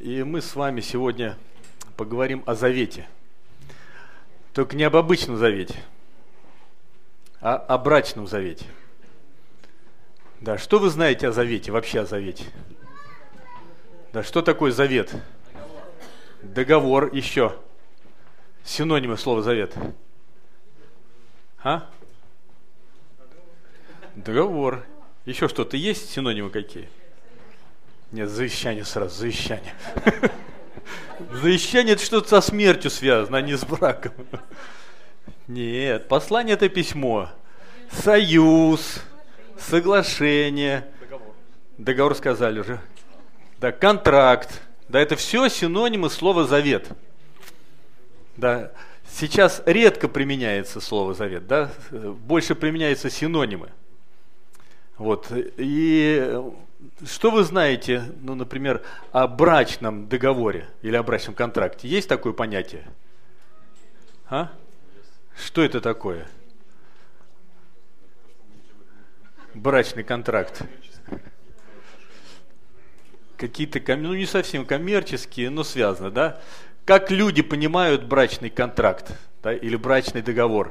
И мы с вами сегодня поговорим о завете. Только не об обычном завете, а о брачном завете. Да, что вы знаете о завете, вообще о завете? Да, что такое завет? Договор еще. Синонимы слова завет. А? Договор. Еще что-то есть? Синонимы какие? Нет, завещание сразу, завещание. Завещание это что-то со смертью связано, а не с браком. Нет, послание это письмо. Союз, соглашение. Договор сказали уже. Да, контракт. Да, это все синонимы слова завет. Да, сейчас редко применяется слово завет, да, больше применяются синонимы. Вот, и что вы знаете, ну, например, о брачном договоре или о брачном контракте? Есть такое понятие? А? Что это такое? Брачный контракт. Какие-то, ну, не совсем коммерческие, но связаны, да? Как люди понимают брачный контракт, да, или брачный договор?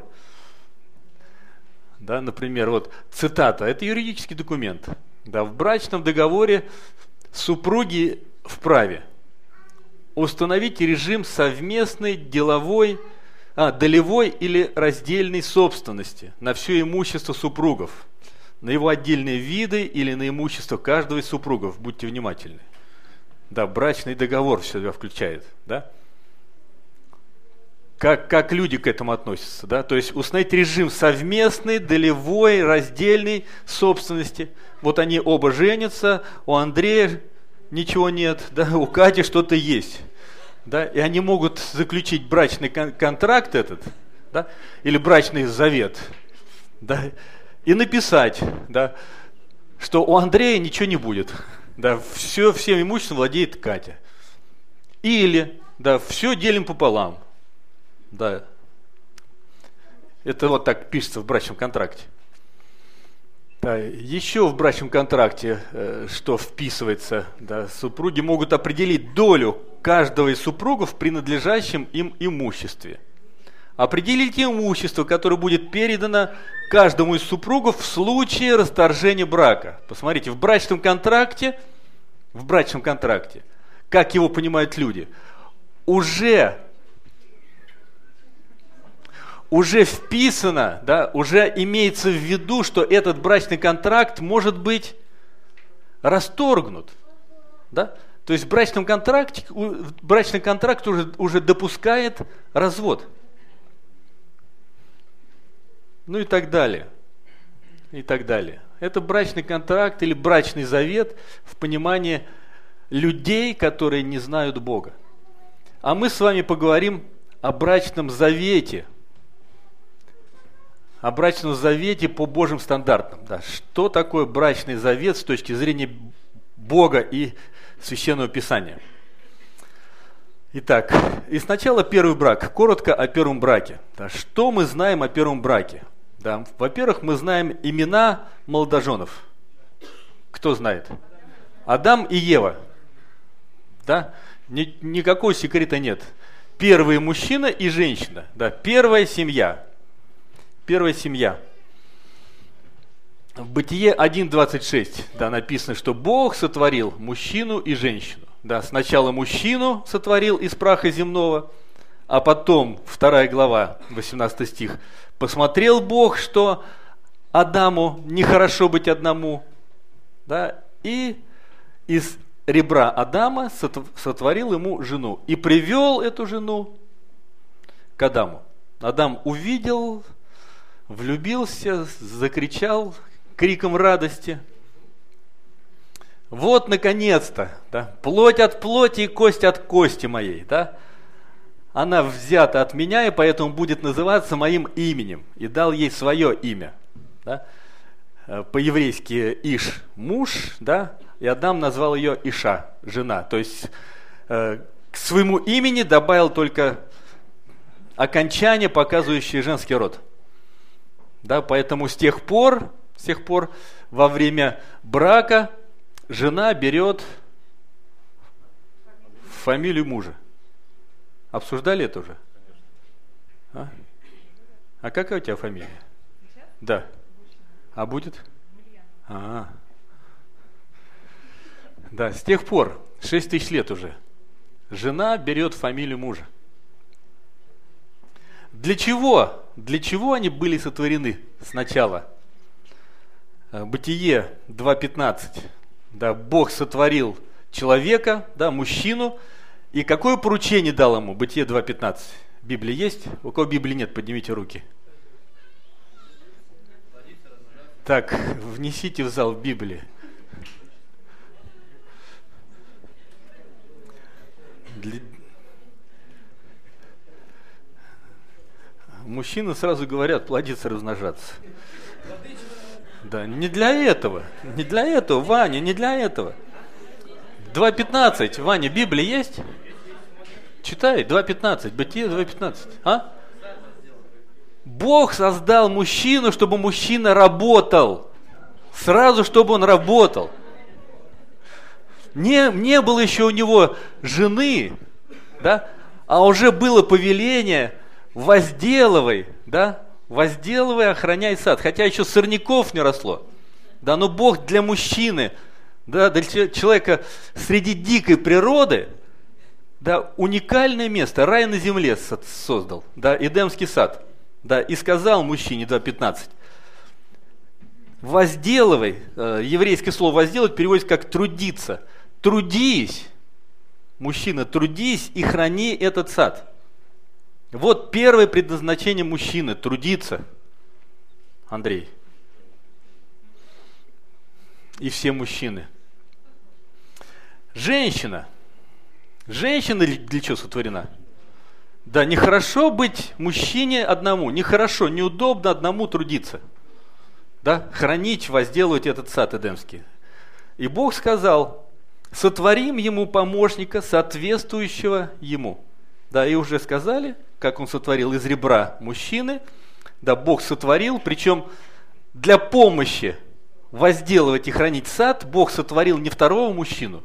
Да, например, вот цитата, это юридический документ. Да, в брачном договоре супруги вправе установить режим совместной долевой или раздельной собственности на все имущество супругов, на его отдельные виды или на имущество каждого из супругов. Будьте внимательны. Да, брачный договор в себя включает, да? Как люди к этому относятся, да? То есть установить режим совместной, долевой, раздельной собственности. Вот они оба женятся, у Андрея ничего нет, да? У Кати что-то есть, да? И они могут заключить брачный контракт этот, да? Или брачный завет, да? И написать, да, что у Андрея ничего не будет, да? Всем имуществом владеет Катя. Или, да, все делим пополам. Да. Это вот так пишется в брачном контракте. Да. Еще в брачном контракте, что вписывается, да, супруги могут определить долю каждого из супругов в принадлежащем им имуществе. Определить имущество, которое будет передано каждому из супругов в случае расторжения брака. Посмотрите, в брачном контракте, как его понимают люди, уже вписано, да, уже имеется в виду, что этот брачный контракт может быть расторгнут. Да? То есть брачный контракт уже допускает развод. Ну и так далее. И так далее. Это брачный контракт или брачный завет в понимании людей, которые не знают Бога. А мы с вами поговорим о брачном завете. О брачном завете по Божьим стандартам. Да. Что такое брачный завет с точки зрения Бога и Священного Писания? Итак, и сначала первый брак. Коротко о первом браке. Да. Что мы знаем о первом браке? Да. Во-первых, мы знаем имена молодоженов. Кто знает? Адам и Ева. Да. Никакого секрета нет. Первый мужчина и женщина. Да. Первая семья. Первая семья. В Бытие 1:26, да, написано, что Бог сотворил мужчину и женщину. Да, сначала мужчину сотворил из праха земного, а потом, 2 глава, 18 стих, посмотрел Бог, что Адаму нехорошо быть одному, да, и из ребра Адама сотворил ему жену. И привел эту жену к Адаму. Адам увидел, влюбился, закричал криком радости. Вот, наконец-то, да, плоть от плоти и кость от кости моей, да, она взята от меня, и поэтому будет называться моим именем. И дал ей свое имя, да, по-еврейски Иш – муж, да, и Адам назвал ее Иша – жена. То есть к своему имени добавил только окончание, показывающее женский род. Да, поэтому с тех пор во время брака жена берет фамилию мужа. Обсуждали это уже? А какая у тебя фамилия? Да. А будет? Да, с тех пор, 6 тысяч лет уже, жена берет фамилию мужа. Для чего? Для чего они были сотворены сначала? Бытие 2.15. Да, Бог сотворил человека, да, мужчину. И какое поручение дал ему? Бытие 2.15. Библия есть? У кого Библии нет, поднимите руки. Так, внесите в зал Библии. Мужчины сразу говорят, плодиться, размножаться. Да, не для этого. Не для этого, Ваня, не для этого. 2.15. Ваня, Библия есть? Читай, 2.15. Бытие 2.15. А? Бог создал мужчину, чтобы мужчина работал. Сразу, чтобы он работал. Не было еще у него жены, да? А уже было повеление: возделывай, да? Возделывай, охраняй сад. Хотя еще сорняков не росло. Да, но Бог для мужчины, да, для человека среди дикой природы, да, уникальное место, рай на земле создал, да, Эдемский сад. Да, и сказал мужчине, 2.15, возделывай, еврейское слово возделывать переводится как трудиться. Трудись, мужчина, трудись и храни этот сад. Вот первое предназначение мужчины – трудиться. Андрей. И все мужчины. Женщина. Женщина для чего сотворена? Да, нехорошо быть мужчине одному, нехорошо, неудобно одному трудиться. Да, хранить, возделывать этот сад Эдемский. И Бог сказал: сотворим ему помощника, соответствующего ему. Да, и уже сказали, как он сотворил из ребра мужчины. Да, Бог сотворил, причем для помощи возделывать и хранить сад Бог сотворил не второго мужчину,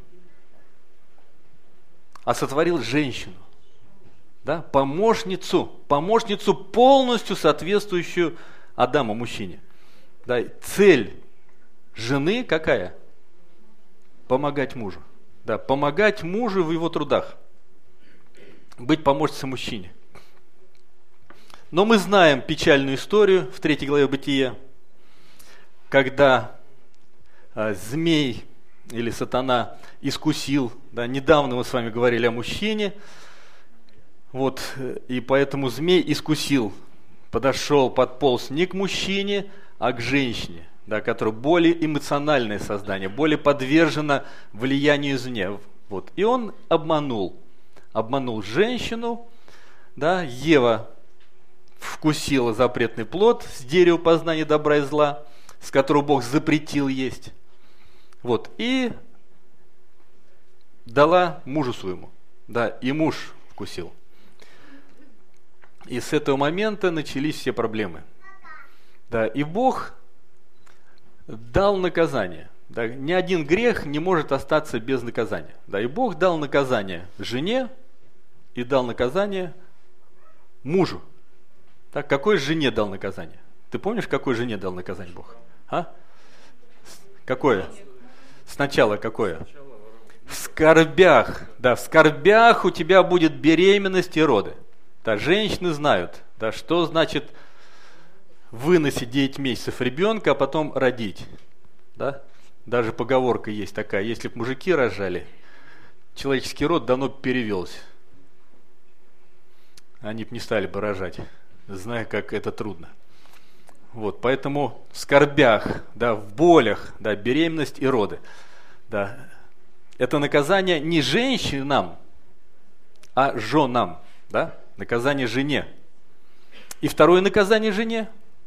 а сотворил женщину. Да, помощницу полностью соответствующую Адаму, мужчине. Да, цель жены какая? Помогать мужу. Да, помогать мужу в его трудах. Быть помощницей мужчине. Но мы знаем печальную историю в 3 главе Бытия, когда змей или сатана искусил, да, недавно мы с вами говорили о мужчине, вот, и поэтому змей искусил, подошел, подполз не к мужчине, а к женщине, да, которая более эмоциональное создание, более подвержена влиянию извне. Вот. И он обманул женщину, да, Ева вкусила запретный плод с дерева познания добра и зла, с которого Бог запретил есть, вот, и дала мужу своему, да, и муж вкусил. И с этого момента начались все проблемы. Да, и Бог дал наказание. Да, ни один грех не может остаться без наказания. Да, и Бог дал наказание жене и дал наказание мужу. Так, какой жене дал наказание? Ты помнишь, какой жене дал наказание Бог? А? Какое? Сначала какое? В скорбях. Да, в скорбях у тебя будет беременность и роды. Да, женщины знают, да, что значит выносить 9 месяцев ребенка, а потом родить. Да? Даже поговорка есть такая: если бы мужики рожали, человеческий род давно бы перевелся. Они бы не стали бы рожать, зная, как это трудно. Вот, поэтому в скорбях, да, в болях, да, беременность и роды. Да, это наказание не женщинам, а женам. Да? Наказание жене. И второе наказание жене.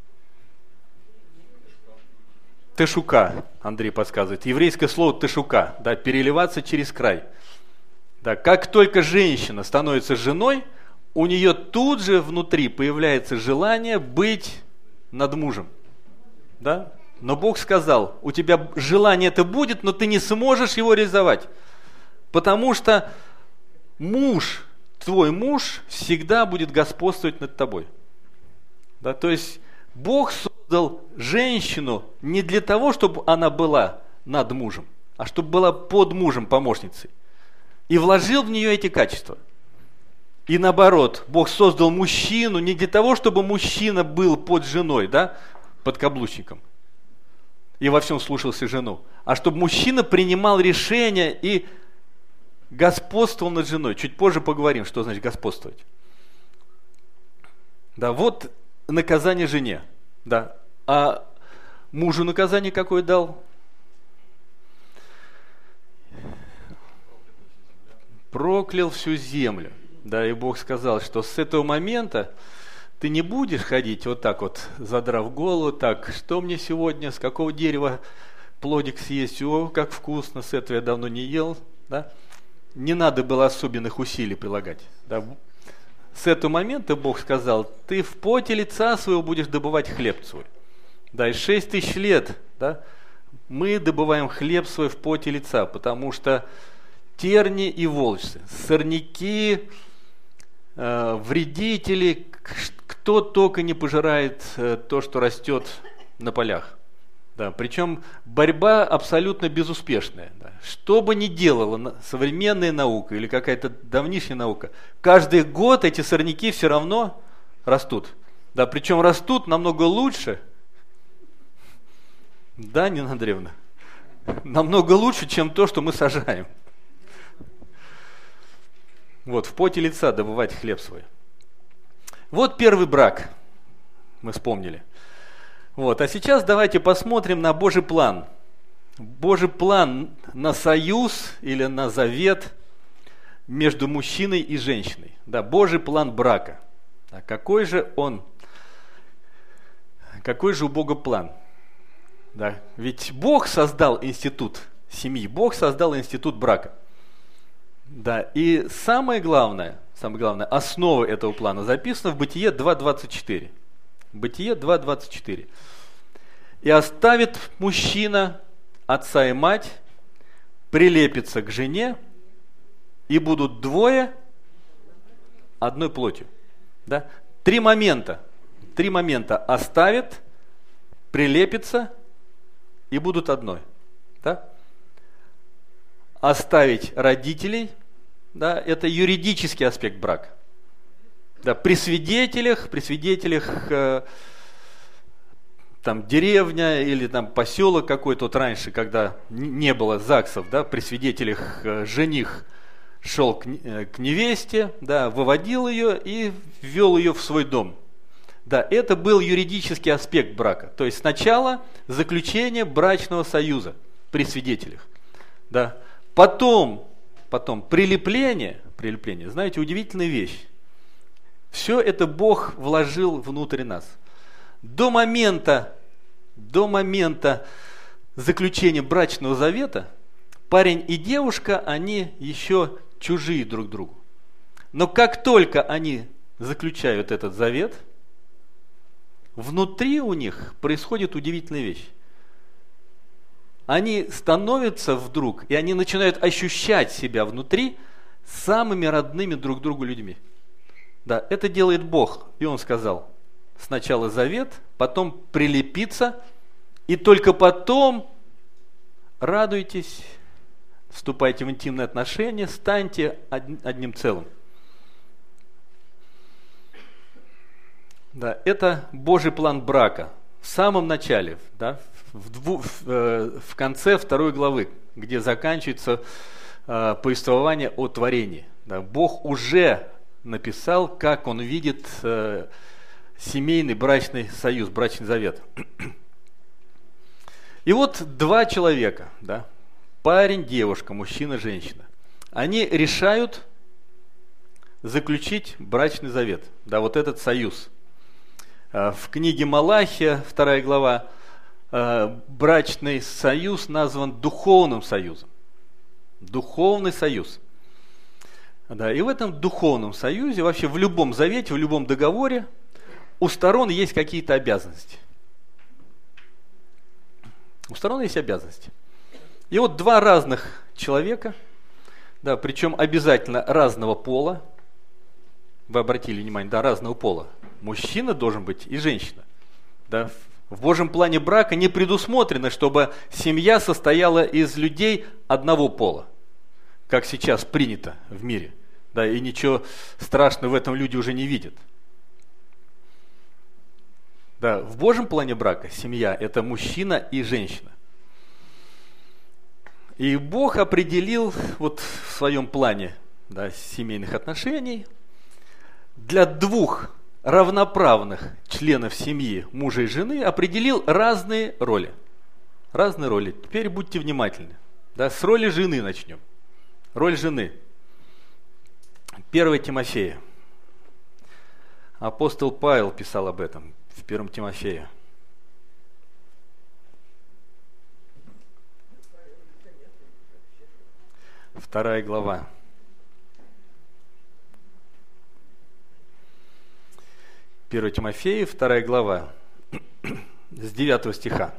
Тешука, Андрей подсказывает. Еврейское слово тешука, да, переливаться через край. Да, как только женщина становится женой, у нее тут же внутри появляется желание быть над мужем. Да? Но Бог сказал: у тебя желание это будет, но ты не сможешь его реализовать. Потому что твой муж всегда будет господствовать над тобой. Да, то есть Бог создал женщину не для того, чтобы она была над мужем, а чтобы была под мужем помощницей. И вложил в нее эти качества. И наоборот, Бог создал мужчину не для того, чтобы мужчина был под женой, да, под каблучником, и во всем слушался жену, а чтобы мужчина принимал решения и господствовал над женой. Чуть позже поговорим, что значит господствовать. Да, вот наказание жене. Да. А мужу наказание какое дал? Проклял всю землю. Да, и Бог сказал, что с этого момента ты не будешь ходить вот так вот, задрав голову, так, что мне сегодня, с какого дерева плодик съесть, о, как вкусно, с этого я давно не ел. Да? Не надо было особенных усилий прилагать. Да? С этого момента Бог сказал, ты в поте лица своего будешь добывать хлеб свой. Да, и 6000 лет, да, мы добываем хлеб свой в поте лица, потому что терни и волчцы, сорняки, вредители, кто только не пожирает то, что растет на полях. Да, причем борьба абсолютно безуспешная. Да. Что бы ни делала современная наука или какая-то давнишняя наука, каждый год эти сорняки все равно растут. Да, причем растут намного лучше. Да, Нина Андреевна? Намного лучше, чем то, что мы сажаем. Вот, в поте лица добывать хлеб свой. Вот первый брак, мы вспомнили. Вот, а сейчас давайте посмотрим на Божий план. Божий план на союз или на завет между мужчиной и женщиной. Да, Божий план брака. А какой же он? Какой же у Бога план? Да, ведь Бог создал институт семьи, Бог создал институт брака. Да, и самое главное, основа этого плана записана в Бытие 2.24. Бытие 2.24. И оставит мужчина отца и мать, прилепится к жене, и будут двое одной плотью. Да? Три момента. Оставит, прилепится и будут одной. Да? Оставить родителей, да, это юридический аспект брака. Да, при свидетелях там деревня или там поселок какой-то, вот раньше, когда не было ЗАГСов, да, при свидетелях жених шел к невесте, да, выводил ее и ввел ее в свой дом. Да, это был юридический аспект брака. То есть сначала заключение брачного союза при свидетелях. Да. Потом прилепление, знаете, удивительная вещь. Все это Бог вложил внутрь нас. До момента заключения брачного завета парень и девушка, они еще чужие друг другу. Но как только они заключают этот завет, внутри у них происходит удивительная вещь. Они становятся вдруг, и они начинают ощущать себя внутри самыми родными друг другу людьми. Да, это делает Бог. И Он сказал, сначала завет, потом прилепиться, и только потом радуйтесь, вступайте в интимные отношения, станьте одним целым. Да, это Божий план брака. В самом начале, да, в конце 2 главы, где заканчивается повествование о творении. Да, Бог уже написал, как Он видит семейный брачный союз, брачный завет. И вот два человека, да, парень, девушка, мужчина, женщина, они решают заключить брачный завет, да, вот этот союз. В книге Малахия, 2 глава, брачный союз назван духовным союзом. Духовный союз. Да, и в этом духовном союзе, вообще в любом завете, в любом договоре, у сторон есть какие-то обязанности. У сторон есть обязанности. И вот два разных человека, Да, причем обязательно разного пола. Вы обратили внимание, да, разного пола. Мужчина должен быть и женщина. Да. В Божьем плане брака не предусмотрено, чтобы семья состояла из людей одного пола, как сейчас принято в мире. Да, и ничего страшного в этом люди уже не видят. Да, в Божьем плане брака семья – это мужчина и женщина. И Бог определил вот в своем плане, да, семейных отношений для двух равноправных членов семьи, мужа и жены, определил разные роли. Разные роли. Теперь будьте внимательны. Да, с роли жены начнем. Роль жены. 1 Тимофея. Апостол Павел писал об этом в 1 Тимофея. Вторая глава. 1 Тимофея, 2 глава, с 9 стиха.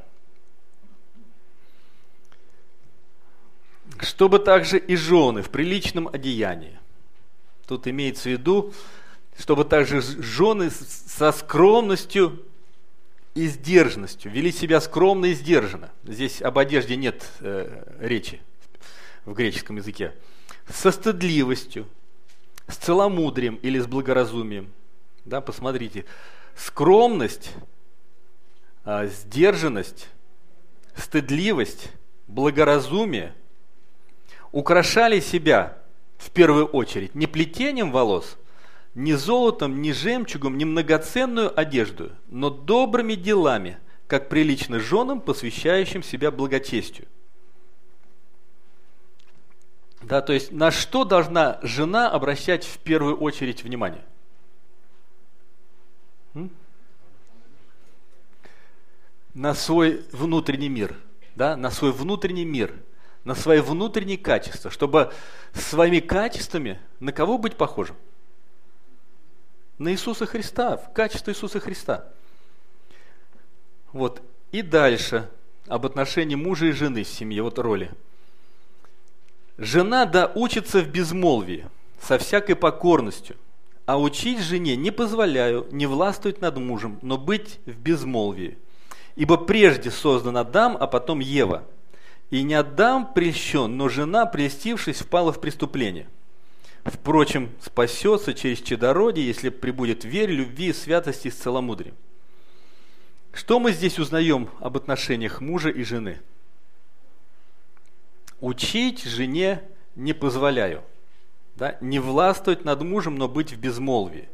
«Чтобы также и жены в приличном одеянии». Тут имеется в виду, чтобы также жены со скромностью и сдержанностью вели себя скромно и сдержанно. Здесь об одежде нет речи в греческом языке. Со стыдливостью, с целомудрием или с благоразумием. Да, посмотрите, скромность, сдержанность, стыдливость, благоразумие украшали себя в первую очередь не плетением волос, не золотом, не жемчугом, не многоценную одежду, но добрыми делами, как прилично женам, посвящающим себя благочестию. Да, то есть на что должна жена обращать в первую очередь внимание? На свой внутренний мир, да, на свой внутренний мир, на свои внутренние качества, чтобы своими качествами на кого быть похожим? На Иисуса Христа, в качество Иисуса Христа. Вот. И дальше об отношении мужа и жены в семье, вот роли. Жена да учится в безмолвии, со всякой покорностью, а учить жене не позволяю, не властвовать над мужем, но быть в безмолвии. Ибо прежде создан Адам, а потом Ева. И не Адам прельщен, но жена, прельстившись, впала в преступление. Впрочем, спасется через чадородие, если пребудет в вере, любви, святости с целомудрием. Что мы здесь узнаем об отношениях мужа и жены? Учить жене не позволяю. Да? Не властвовать над мужем, но быть в безмолвии.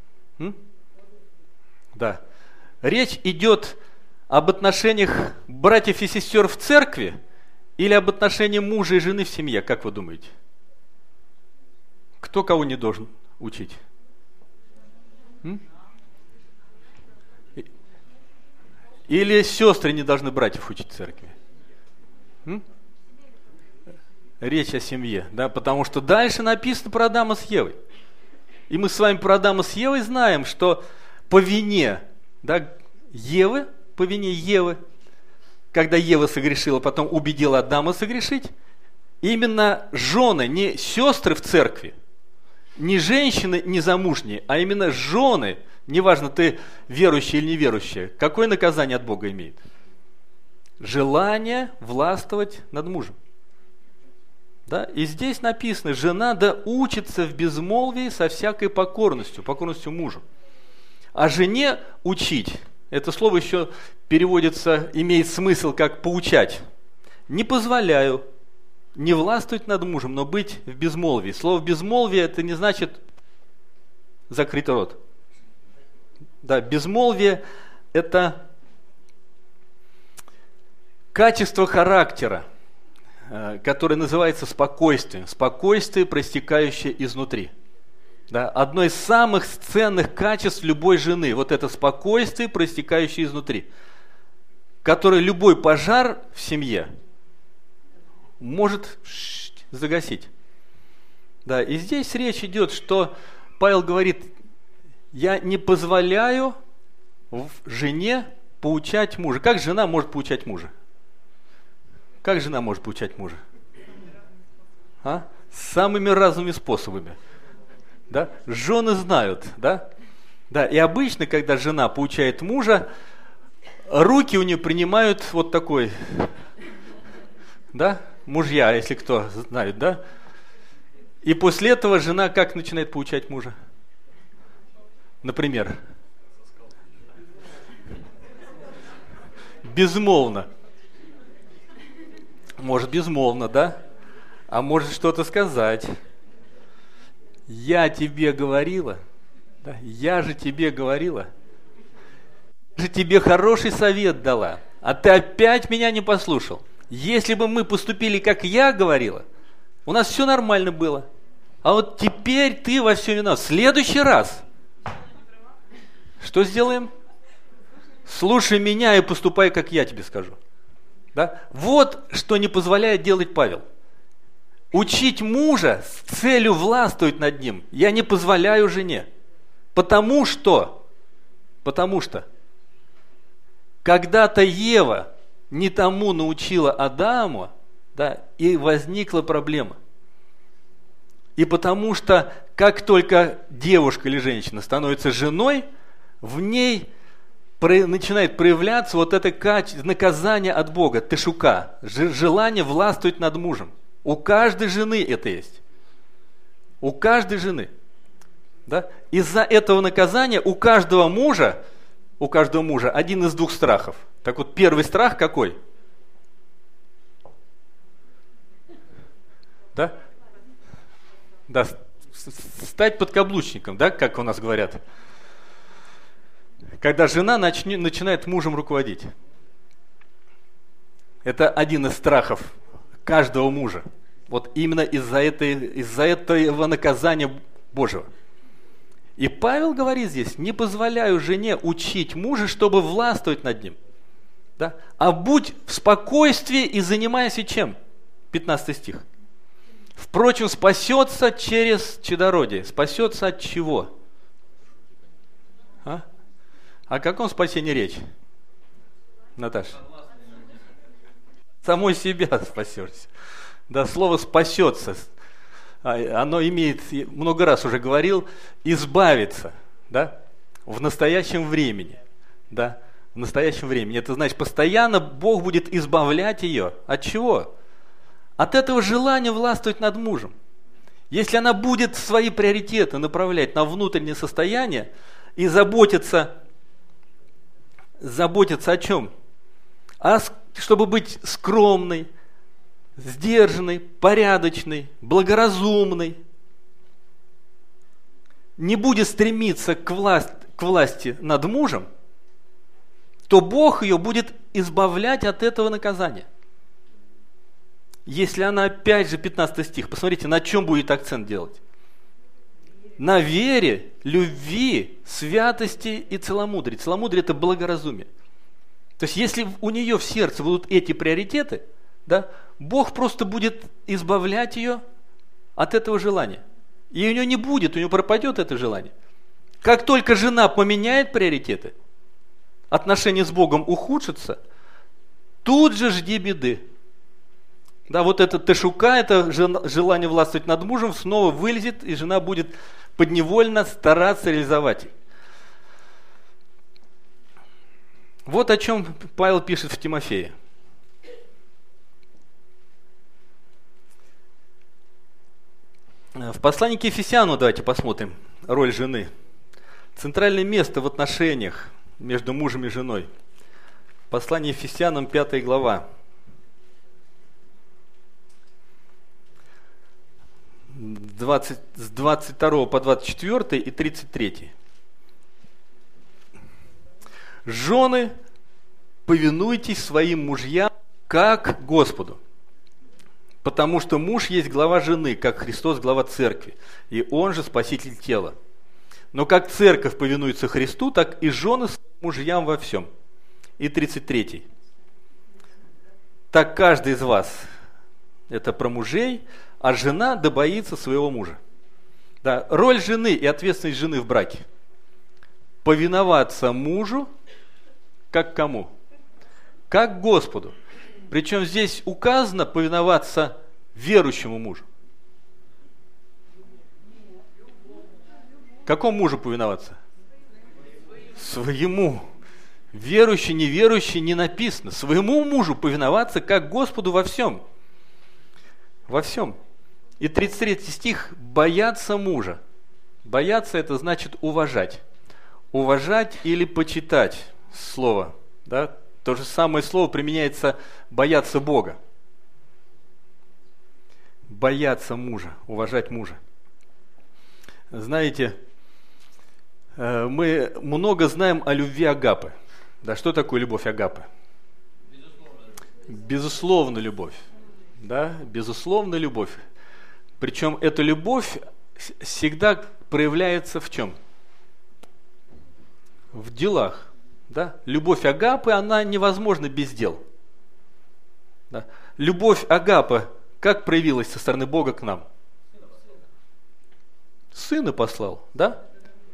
Да. Речь идет об отношениях братьев и сестер в церкви или об отношении мужа и жены в семье, как вы думаете? Кто кого не должен учить? Или сестры не должны братьев учить в церкви? Речь о семье, да, потому что дальше написано про Адама с Евой. И мы с вами про Адама с Евой знаем, что по вине, да, Евы, по вине Евы, когда Ева согрешила, потом убедила Адама согрешить, именно жены, не сестры в церкви, не женщины незамужние, а именно жены, неважно, ты верующий или неверующий, какое наказание от Бога имеет? Желание властвовать над мужем. Да? И здесь написано, жена да учится в безмолвии со всякой покорностью мужу. А жене учить, это слово еще переводится, имеет смысл как поучать. Не позволяю не властвовать над мужем, но быть в безмолвии. Слово безмолвие это не значит закрытый рот. Да, безмолвие это качество характера, которое называется спокойствием. Спокойствие, проистекающее изнутри. Да, одно из самых ценных качеств любой жены. Вот это спокойствие, проистекающее изнутри. Которое любой пожар в семье может загасить. Да, и здесь речь идет, что Павел говорит, я не позволяю жене поучать мужа. Как жена может поучать мужа? Как жена может поучать мужа? самыми разными способами. Да? Жены знают, да? Да, и обычно, когда жена поучает мужа, руки у нее принимают вот такой, да, мужья, если кто знает, да? И после этого жена как начинает поучать мужа? Например, безмолвно. Может, безмолвно, да? А может что-то сказать. Я тебе говорила, да? Я же тебе говорила. Я же тебе хороший совет дала, а ты опять меня не послушал. Если бы мы поступили, как я говорила, у нас все нормально было. А вот теперь ты во всем виноват. В следующий раз что сделаем? Слушай меня и поступай, как я тебе скажу. Да? Вот что не позволяет делать Павел. Учить мужа с целью властвовать над ним я не позволяю жене. Потому что когда-то Ева не тому научила Адама, да, и возникла проблема. И потому что как только девушка или женщина становится женой, в ней начинает проявляться вот это наказание от Бога, тешука, желание властвовать над мужем. У каждой жены это есть. У каждой жены. Да? Из-за этого наказания у каждого мужа один из двух страхов. Так вот, первый страх какой? Да? Да, стать подкаблучником, да, как у нас говорят. Когда жена начинает мужем руководить. Это один из страхов каждого мужа. Вот именно из-за этого наказания Божьего. И Павел говорит здесь: не позволяю жене учить мужа, чтобы властвовать над ним. Да? А будь в спокойствии и занимайся чем? 15 стих. Впрочем, спасется через чадородие. Спасется от чего? О каком спасении речь? Наташа? Самой себя спасешься. Да, слово «спасется», оно имеет, много раз уже говорил, избавиться, да, в настоящем времени, да, в настоящем времени. Это значит, постоянно Бог будет избавлять ее. От чего? От этого желания властвовать над мужем. Если она будет свои приоритеты направлять на внутреннее состояние и заботиться о чем? Чтобы быть скромной, сдержанной, порядочной, благоразумной, не будет стремиться к власти над мужем, то Бог ее будет избавлять от этого наказания. Если она, опять же, 15 стих, посмотрите, на чем будет акцент делать. На вере, любви, святости и целомудрии. Целомудрие – это благоразумие. То есть, если у нее в сердце будут эти приоритеты, да, Бог просто будет избавлять ее от этого желания. И у нее не будет, у нее пропадет это желание. Как только жена поменяет приоритеты, отношения с Богом ухудшатся, тут же жди беды. Да, вот это тешука, это желание властвовать над мужем, снова вылезет, и жена будет подневольно стараться реализовать. Вот о чем Павел пишет в Тимофее. В послании к Ефесянам давайте посмотрим роль жены. Центральное место в отношениях между мужем и женой. Послание Ефесянам, 5 глава. С 22 по 24 и 33. Жены, повинуйтесь своим мужьям, как Господу. Потому что муж есть глава жены, как Христос глава церкви, и он же спаситель тела. Но как церковь повинуется Христу, так и жены своим мужьям во всем. И 33. Так каждый из вас, это про мужей, а жена да боится своего мужа. Да, роль жены и ответственность жены в браке. Повиноваться мужу, как кому? Как Господу. Причем здесь указано повиноваться верующему мужу. Какому мужу повиноваться? Своему. Верующий, неверующий, не написано. Своему мужу повиноваться, как Господу во всем. Во всем. И 33 стих. Бояться мужа. Бояться — это значит уважать. Уважать или почитать слово. Да? То же самое слово применяется бояться Бога. Бояться мужа, уважать мужа. Знаете, мы много знаем о любви Агапы. Да, что такое любовь Агапы? Безусловно, любовь. Да, безусловно, любовь. Причем эта любовь всегда проявляется в чем? В делах. Да? Любовь Агапы, она невозможна без дел. Да? Любовь Агапы как проявилась со стороны Бога к нам? Сына послал, да?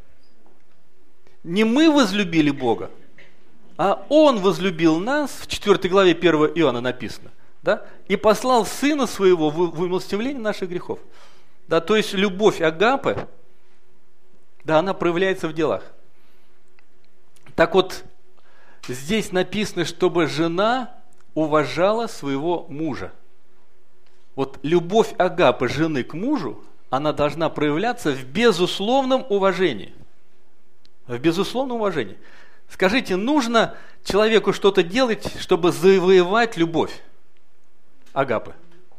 Не мы возлюбили Бога, а Он возлюбил нас, в 4 главе 1 Иоанна написано, да? И послал Сына Своего в умилостивление наших грехов. Да? То есть любовь Агапы, да, она проявляется в делах. Так вот, здесь написано, чтобы жена уважала своего мужа. Вот любовь Агапы жены к мужу, она должна проявляться в безусловном уважении. В безусловном уважении. Скажите, нужно человеку что-то делать, чтобы завоевать любовь Агапы?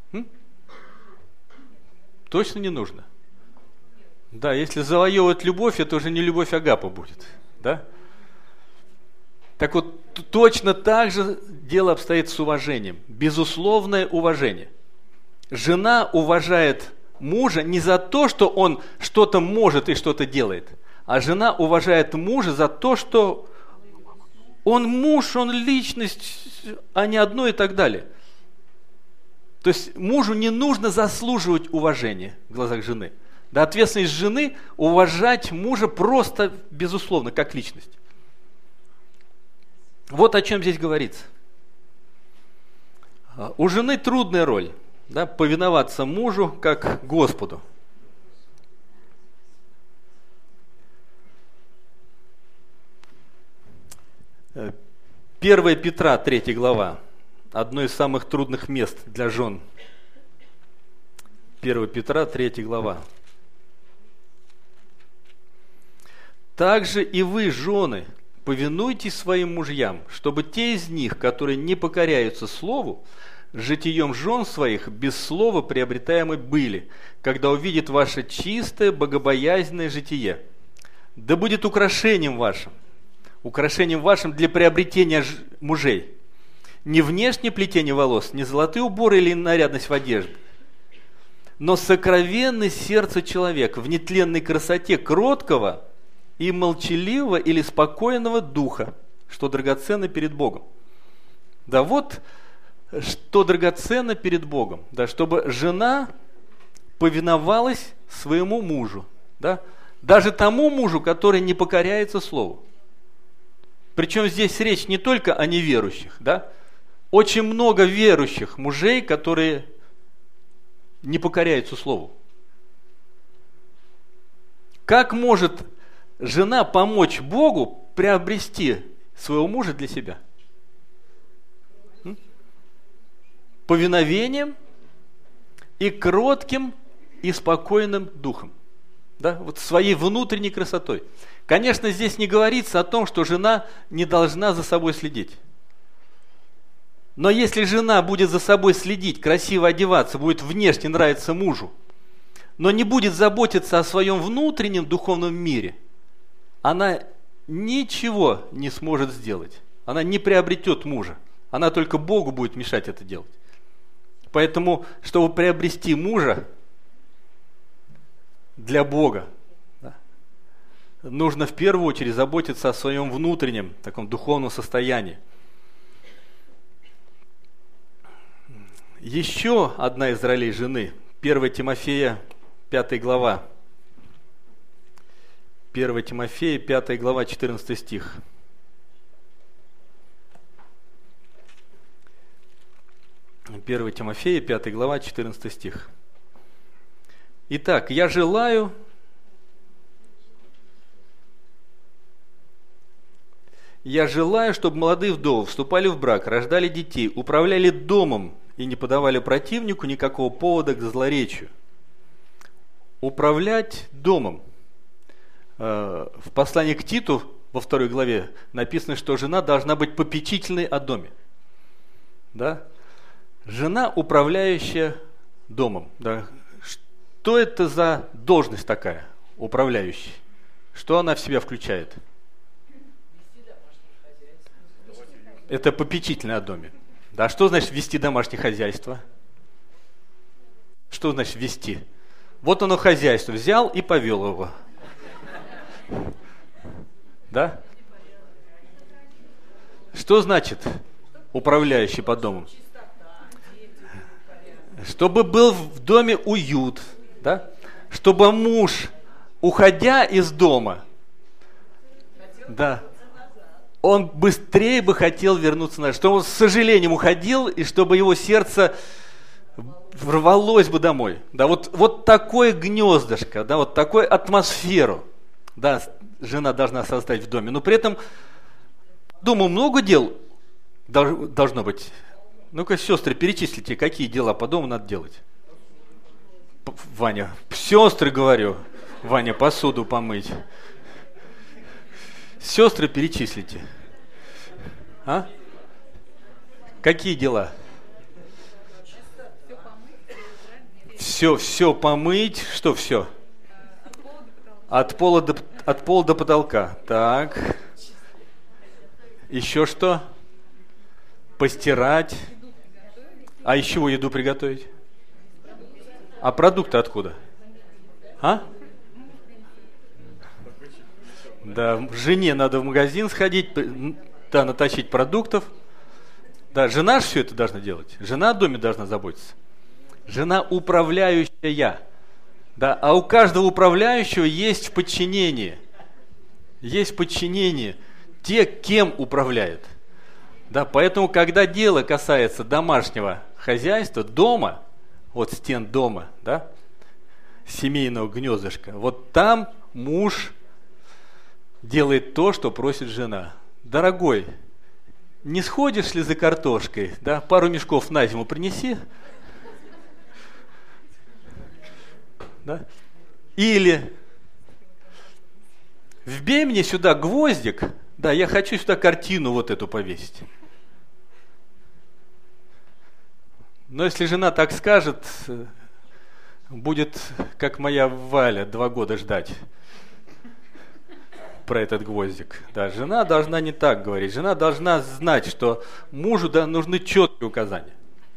Точно не нужно. Да, если завоевывать любовь, это уже не любовь Агапы будет. Да? Так вот, точно так же дело обстоит с уважением. Безусловное уважение. Жена уважает мужа не за то, что он что-то может и что-то делает, а жена уважает мужа за то, что он муж, он личность, а не одно и так далее. То есть мужу не нужно заслуживать уважения в глазах жены. Да, ответственность жены – уважать мужа просто, безусловно, как личность. Вот о чем здесь говорится. У жены трудная роль. Да, повиноваться мужу как Господу. Первая Петра, 3 глава. Одно из самых трудных мест для жен. 1 Петра, 3 глава. «Также и вы, жены, повинуйтесь своим мужьям, чтобы те из них, которые не покоряются слову, житием жен своих без слова приобретаемы были, когда увидит ваше чистое, богобоязненное житие. Да будет украшением вашим для приобретения мужей. Не внешнее плетение волос, не золотые уборы или нарядность в одежде, но сокровенное сердце человека в нетленной красоте кроткого и молчаливого или спокойного духа, что драгоценно перед Богом». Да, вот что драгоценно перед Богом, да, чтобы жена повиновалась своему мужу, да, даже тому мужу, который не покоряется слову. Причем здесь речь не только о неверующих, да, очень много верующих мужей, которые не покоряются слову. Как может жена помочь Богу приобрести своего мужа для себя? Повиновением и кротким и спокойным духом. Да? Вот своей внутренней красотой. Конечно, здесь не говорится о том, что жена не должна за собой следить. Но если жена будет за собой следить, красиво одеваться, будет внешне нравиться мужу, но не будет заботиться о своем внутреннем духовном мире, она ничего не сможет сделать. Она не приобретет мужа. Она только Богу будет мешать это делать. Поэтому, чтобы приобрести мужа для Бога, да, нужно в первую очередь заботиться о своем внутреннем таком духовном состоянии. Еще одна из ролей жены. 1 Тимофея, 5 глава. 1 Тимофея, 5 глава, 14 стих. 1 Тимофея, 5 глава, 14 стих. «Итак, я желаю Я желаю, чтобы молодые вдовы вступали в брак, рождали детей, управляли домом и не подавали противнику никакого повода к злоречию. Управлять домом. В послании к Титу во 2 главе написано, что жена должна быть попечительной о доме. Да? Жена, управляющая домом. Да? Что это за должность такая, управляющий? Что она в себя включает? Это попечительная о доме. Да? Что значит вести домашнее хозяйство? Что значит вести? Вот оно хозяйство взял и повел его. Да? Что значит управляющий по дому? Чтобы был в доме уют, да? Чтобы муж, уходя из дома, да, он быстрее бы хотел вернуться назад, чтобы он с сожалением уходил, и чтобы его сердце рвалось бы домой. Да, вот такое гнездышко, да, вот такую атмосферу, да, жена должна создать в доме. Но при этом, думаю, много дел должно быть. Ну-ка, сестры, перечислите, какие дела по дому надо делать. Ваня, сестры, говорю, Ваня, посуду помыть. Сестры, перечислите. А? Какие дела? Все помыть. Что все? От пола до потолка. Так. Еще что? Постирать. А из чего еду приготовить? А продукты откуда? А? Да, жене надо в магазин сходить, да, натащить продуктов. Да, жена же все это должна делать. Жена о доме должна заботиться. Жена управляющая. Да, а у каждого управляющего есть подчинение. Есть подчинение. Те, кем управляет. Да, поэтому, когда дело касается домашнего хозяйства, дома, вот стен дома, да, семейного гнездышка, вот там муж делает то, что просит жена. Дорогой, не сходишь ли за картошкой, да, пару мешков на зиму принеси. Да? Или вбей мне сюда гвоздик, да, я хочу сюда картину вот эту повесить. Но если жена так скажет, будет, как моя Валя, 2 года ждать про этот гвоздик. Да, жена должна не так говорить. Жена должна знать, что мужу, да, нужны четкие указания.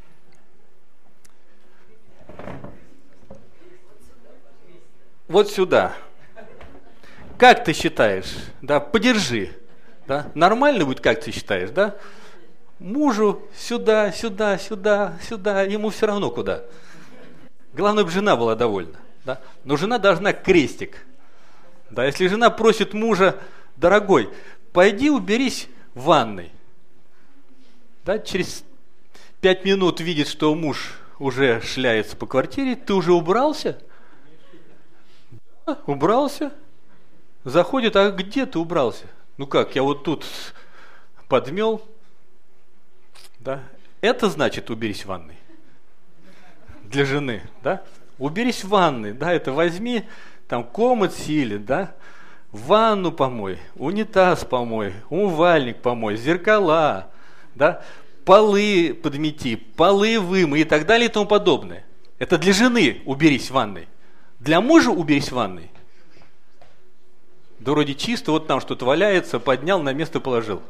Вот сюда. Как ты считаешь? Да, подержи. Да? Нормально будет, как ты считаешь, да? Мужу сюда, сюда, сюда, сюда, ему все равно куда. Главное, чтобы жена была довольна. Да? Но жена должна крестик. Да? Если жена просит мужа: дорогой, пойди уберись в ванной. Да? Через 5 минут видит, что муж уже шляется по квартире. Ты уже убрался? Да, убрался. Заходит: а где ты убрался? Ну как, я вот тут подмел. Да? Это значит уберись в ванной. Для жены, да? Уберись в ванной, да, это возьми, там, комод сили, да, ванну помой, унитаз помой, умывальник помой, зеркала, да, полы подмети, полы вымой и так далее и тому подобное. Это для жены уберись в ванной. Для мужа уберись в ванной. Да вроде чисто, вот там что-то валяется, поднял, на место положил.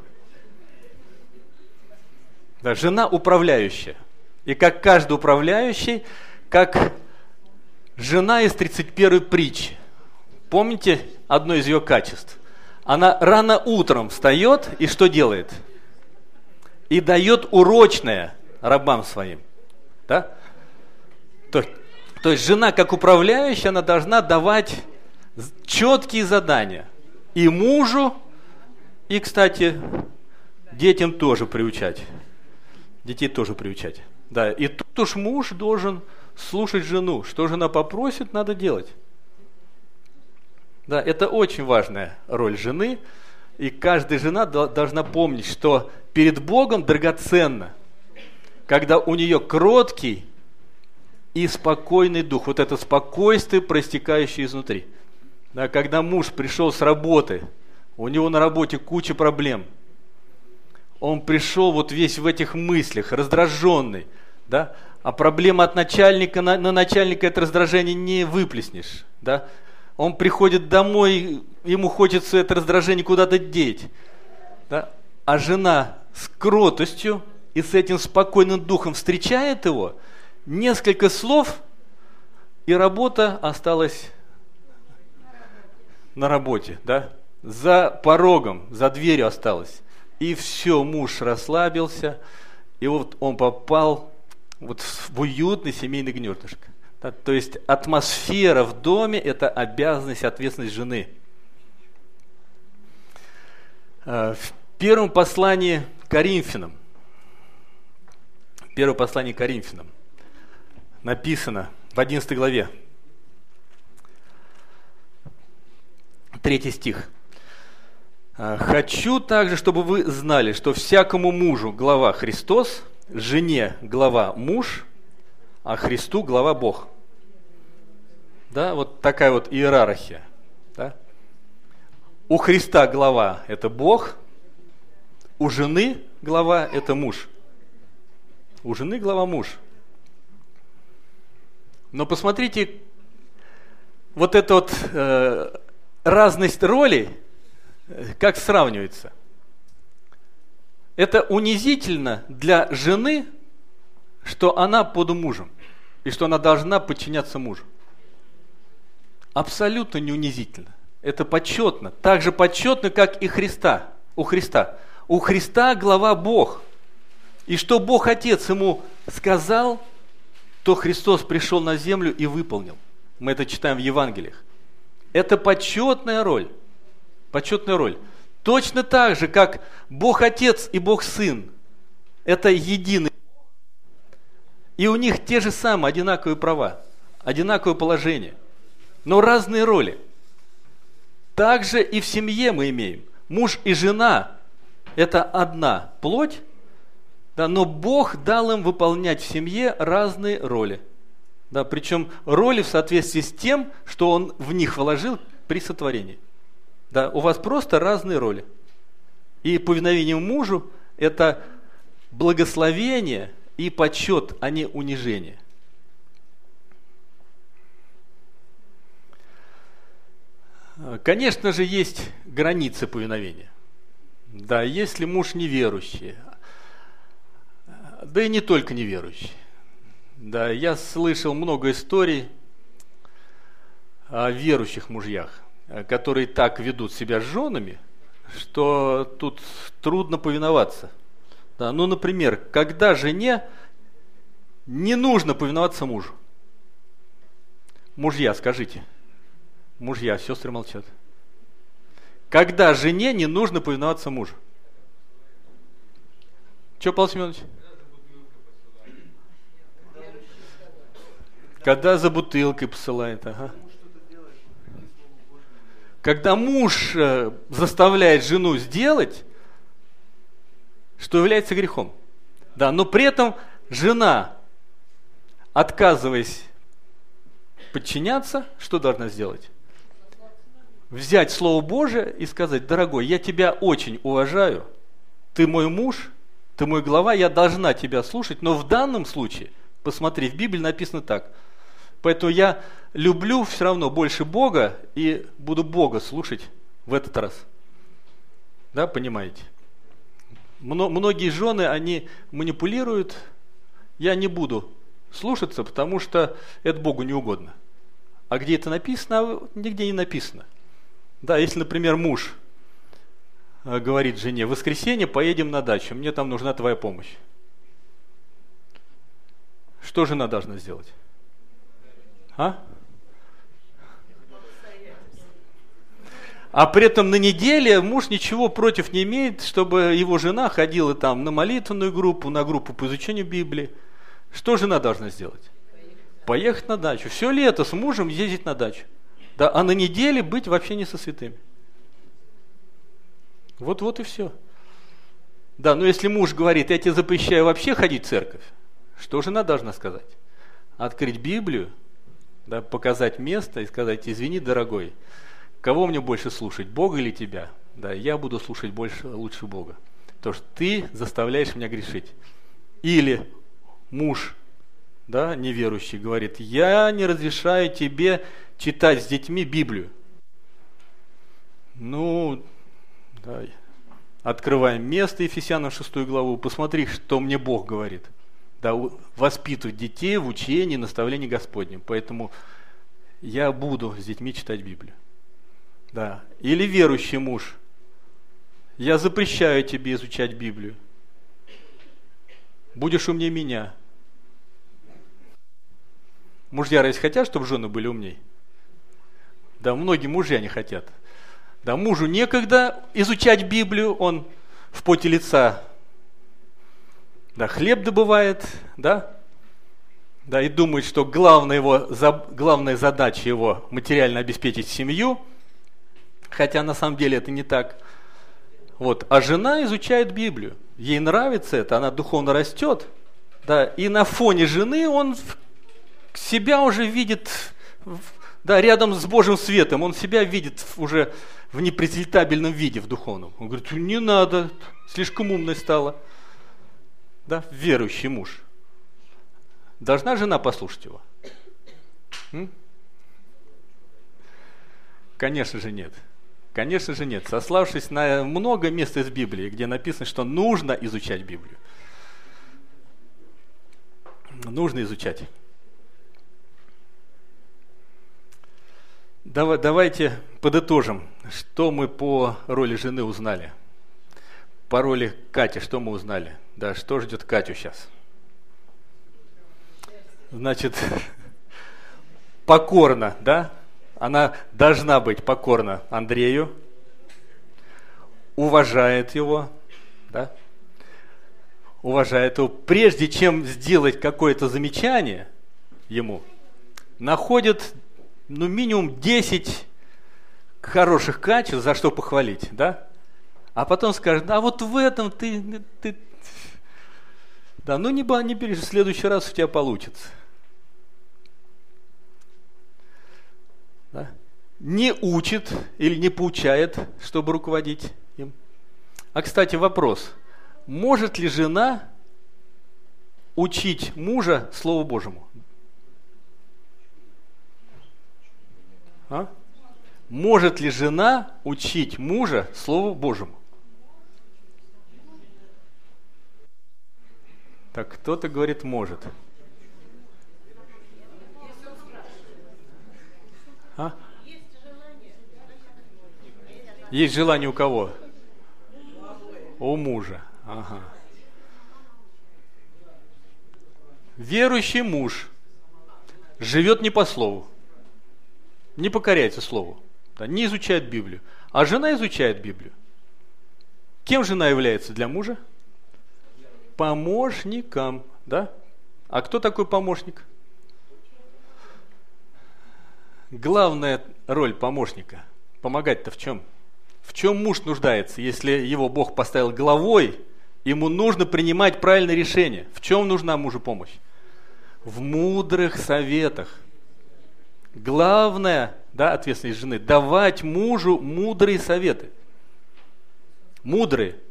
Да, жена управляющая. И как каждый управляющий, как жена из 31-й притчи. Помните одно из ее качеств? Она рано утром встает и что делает? И дает урочное рабам своим. Да? То есть жена, как управляющая, она должна давать четкие задания. И мужу, и, кстати, детям тоже приучать. Детей тоже приучать. Да, и тут уж муж должен слушать жену. Что жена попросит, надо делать. Да, это очень важная роль жены. И каждая жена должна помнить, что перед Богом драгоценно, когда у нее кроткий и спокойный дух. Вот это спокойствие, проистекающее изнутри. Да, когда муж пришел с работы, у него на работе куча проблем. Он пришел вот весь в этих мыслях, раздраженный. Да? А проблема от начальника на начальника это раздражение не выплеснешь. Да? Он приходит домой, ему хочется это раздражение куда-то деть. Да? А жена с кротостью и с этим спокойным духом встречает его, несколько слов, и работа осталась на работе. Да? За порогом, за дверью осталась. И все, муж расслабился, и вот он попал вот в уютный семейный гнездышко. Да, то есть атмосфера в доме – это обязанность, ответственность жены. В первом послании Коринфянам, написано в 11 главе, 3 стих. «Хочу также, чтобы вы знали, что всякому мужу глава Христос, жене глава муж, а Христу глава Бог». Да, вот такая вот иерархия. Да? У Христа глава – это Бог, у жены глава – это муж. У жены глава муж. Но посмотрите, вот эта вот разность ролей, как сравнивается. Это унизительно для жены, что она под мужем, и что она должна подчиняться мужу. Абсолютно не унизительно. Это почетно. Так же почетно, как и у Христа. У Христа глава Бог. И что Бог Отец ему сказал, то Христос пришел на землю и выполнил. Мы это читаем в Евангелиях. Это почетная роль. Почетная роль. Точно так же, как Бог Отец и Бог Сын. Это единый. И у них те же самые одинаковые права, одинаковое положение. Но разные роли. Также и в семье мы имеем. Муж и жена – это одна плоть, да, но Бог дал им выполнять в семье разные роли. Да, причем роли в соответствии с тем, что Он в них вложил при сотворении. Да, у вас просто разные роли. И повиновение мужу – это благословение и почет, а не унижение. Конечно же, есть границы повиновения. Да, если муж неверующий, да и не только неверующий. Да, я слышал много историй о верующих мужьях, которые так ведут себя с женами, что тут трудно повиноваться. Да, ну, например, когда жене не нужно повиноваться мужу. Мужья, скажите. Мужья, сестры молчат. Когда жене не нужно повиноваться мужу? Че, Павел Семенович? Когда за бутылкой посылает. Ага. Когда муж заставляет жену сделать, что является грехом. Да, но при этом жена, отказываясь подчиняться, что должна сделать? Взять Слово Божие и сказать: дорогой, я тебя очень уважаю, ты мой муж, ты мой глава, я должна тебя слушать, но в данном случае, посмотри, в Библии написано так, поэтому я люблю все равно больше Бога и буду Бога слушать в этот раз. Да, понимаете? Многие жены, они манипулируют, я не буду слушаться, потому что это Богу не угодно. А где это написано? А нигде не написано. Да, если, например, муж говорит жене: в воскресенье поедем на дачу, мне там нужна твоя помощь. Что жена должна сделать? А при этом на неделе муж ничего против не имеет, чтобы его жена ходила там на молитвенную группу, на группу по изучению Библии. Что жена должна сделать? Поехать на дачу. Все лето с мужем ездить на дачу. Да, а на неделе быть вообще не со святыми. Вот и все. Да, но если муж говорит, я тебе запрещаю вообще ходить в церковь, что жена должна сказать? Открыть Библию, да, показать место и сказать, извини, дорогой, кого мне больше слушать, Бога или тебя? Да, я буду слушать лучше Бога, потому что ты заставляешь меня грешить. Или муж, да, неверующий, говорит, я не разрешаю тебе читать с детьми Библию. Ну, да, открываем место, Ефесянам 6 главу, посмотри, что мне Бог говорит. Да, воспитывать детей в учении, наставлении Господнем. Поэтому я буду с детьми читать Библию. Да. Или верующий муж. Я запрещаю тебе изучать Библию. Будешь умнее меня. Мужья разве хотят, чтобы жены были умней? Да, многие мужья не хотят. Да, мужу некогда изучать Библию, он в поте лица, да, хлеб добывает, да, и думает, что главная задача его материально обеспечить семью, хотя на самом деле это не так. Вот, а жена изучает Библию, ей нравится это, она духовно растет, да, и на фоне жены он себя уже видит, да, рядом с Божьим светом, он себя видит уже в непрезентабельном виде, в духовном. Он говорит, не надо, слишком умной стала. Да, верующий муж. Должна жена послушать его? Конечно же нет. Конечно же нет. Сославшись на много мест из Библии, где написано, что нужно изучать Библию. Нужно изучать. Давайте подытожим, что мы по роли жены узнали. По роли Кати, что мы узнали? Да, что ждет Катю сейчас? Значит, покорна, да? Она должна быть покорна Андрею, уважает его, да? Уважает его. Прежде чем сделать какое-то замечание ему, находит минимум 10 хороших качеств, за что похвалить, да? А потом скажет, а вот в этом ты да, ну не переживай, в следующий раз у тебя получится. Да? Не учит или не поучает, чтобы руководить им. А, кстати, вопрос. Может ли жена учить мужа Слову Божьему? А? Может ли жена учить мужа Слову Божьему? Так, кто-то говорит, может. А? Есть желание у кого? У мужа. Ага. Верующий муж живет не по слову, не покоряется слову, да, не изучает Библию, а жена изучает Библию. Кем жена является для мужа? Помощником, да? А кто такой помощник? Главная роль помощника. Помогать-то в чем? В чем муж нуждается, если его Бог поставил главой, ему нужно принимать правильное решение. В чем нужна мужу помощь? В мудрых советах. Главная, да, ответственность жены – давать мужу мудрые советы. Мудрые.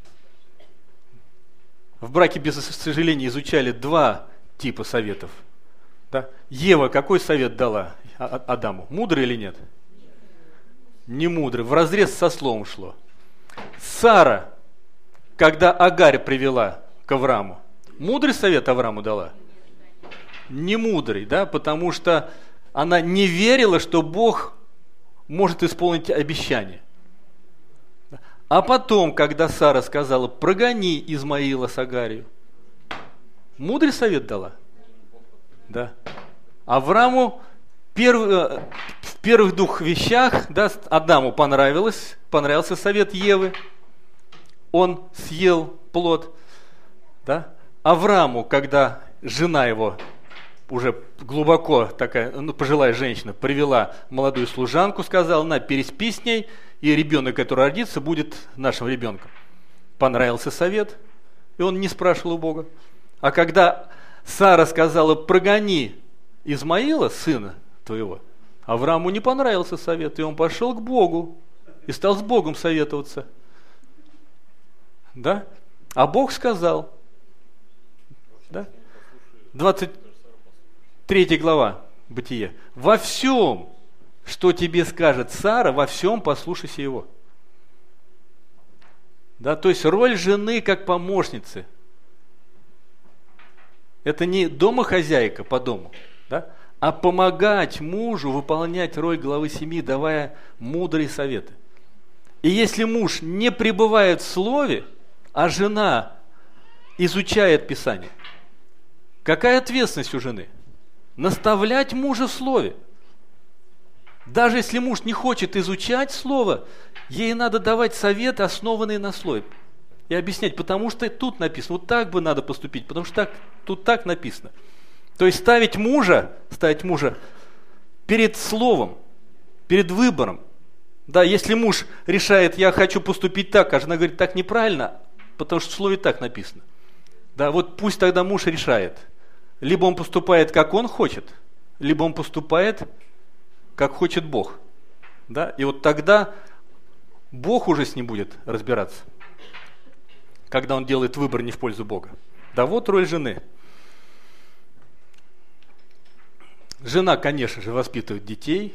В браке, без сожаления, изучали 2 типа советов. Да? Ева какой совет дала Адаму? Мудрый или нет? Не мудрый. Вразрез со словом шло. Сара, когда Агарь привела к Аврааму, мудрый совет Аврааму дала? Не мудрый, да? Потому что она не верила, что Бог может исполнить обещание. А потом, когда Сара сказала, прогони Измаила с Агарью, мудрый совет дала? Да. Аврааму в первых 2 вещах, да, Адаму понравился совет Евы, он съел плод. Да. Аврааму, когда жена его, уже глубоко такая, пожилая женщина, привела молодую служанку, сказала, на, переспи с ней, и ребенок, который родится, будет нашим ребенком. Понравился совет, и он не спрашивал у Бога. А когда Сара сказала: прогони Измаила, сына твоего, Аврааму не понравился совет, и он пошел к Богу и стал с Богом советоваться. Да? А Бог сказал, да? 23 глава Бытие. Во всем, что тебе скажет Сара, во всем послушайся его. Да, то есть роль жены как помощницы. Это не домохозяйка по дому, да, а помогать мужу выполнять роль главы семьи, давая мудрые советы. И если муж не пребывает в слове, а жена изучает Писание, какая ответственность у жены? Наставлять мужа в слове. Даже если муж не хочет изучать слово, ей надо давать советы, основанные на слове. И объяснять, потому что тут написано, вот так бы надо поступить, потому что тут так написано. То есть ставить мужа перед словом, перед выбором. Да, если муж решает, я хочу поступить так, а жена говорит, так неправильно, потому что в слове так написано. Да, вот пусть тогда муж решает. Либо он поступает, как он хочет, либо он поступает, как хочет Бог. Да? И вот тогда Бог уже с ним будет разбираться, когда он делает выбор не в пользу Бога. Да, вот роль жены. Жена, конечно же, воспитывает детей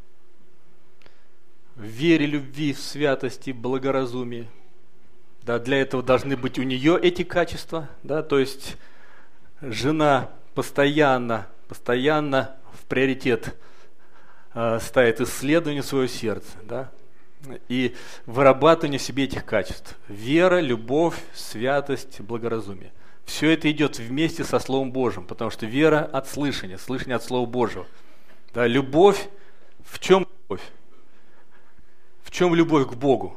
в вере, любви, в святости, благоразумии. Да, для этого должны быть у нее эти качества. Да, то есть жена постоянно в приоритет ставит исследование своего сердца, да, и вырабатывание в себе этих качеств. Вера, любовь, святость, благоразумие. Все это идет вместе со Словом Божьим, потому что вера от слышания, слышание от Слова Божьего. Да, любовь, в чем любовь? В чем любовь к Богу?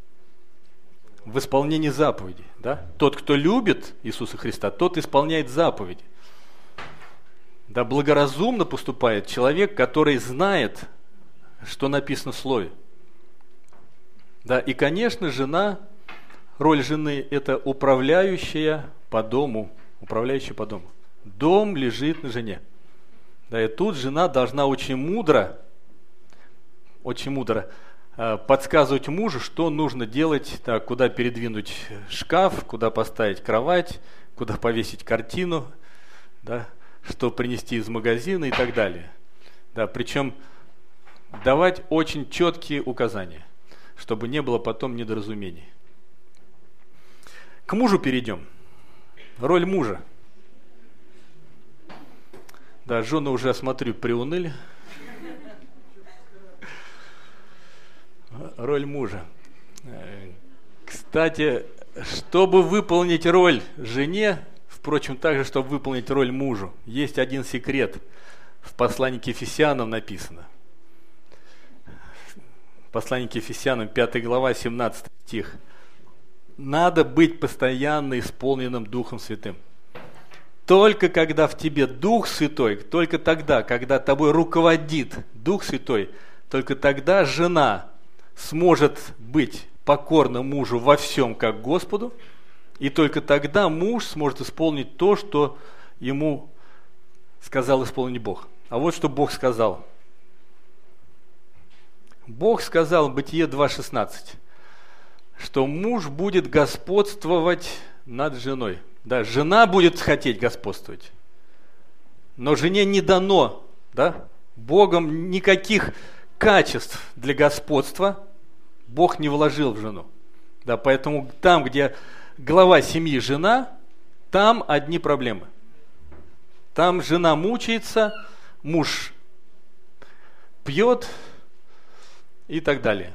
В исполнении заповедей. Да? Тот, кто любит Иисуса Христа, тот исполняет заповеди. Да, благоразумно поступает человек, который знает, что написано в Слове. Да, и, конечно, роль жены – это управляющая по дому. Дом лежит на жене. Да, и тут жена должна очень мудро подсказывать мужу, что нужно делать, да, куда передвинуть шкаф, куда поставить кровать, куда повесить картину, да, что принести из магазина и так далее. Да, причем давать очень четкие указания, чтобы не было потом недоразумений. К мужу перейдем. Роль мужа. Да, жены уже, смотрю, приуныли. Роль мужа. Кстати, чтобы выполнить роль жене, впрочем, также, чтобы выполнить роль мужу, есть один секрет. В послании к Ефесянам написано. Послание к Ефесянам, 5 глава, 17 стих. Надо быть постоянно исполненным Духом Святым. Только когда в тебе Дух Святой, только тогда, когда тобой руководит Дух Святой, только тогда жена сможет быть покорна мужу во всем, как Господу, и только тогда муж сможет исполнить то, что ему сказал исполнить Бог. А вот что Бог сказал. Бог сказал в Бытие 2:16, что муж будет господствовать над женой. Да, жена будет хотеть господствовать, но жене не дано, да, Богом никаких качеств для господства Бог не вложил в жену. Да, поэтому там, где глава семьи жена, там одни проблемы. Там жена мучается, муж пьет и так далее.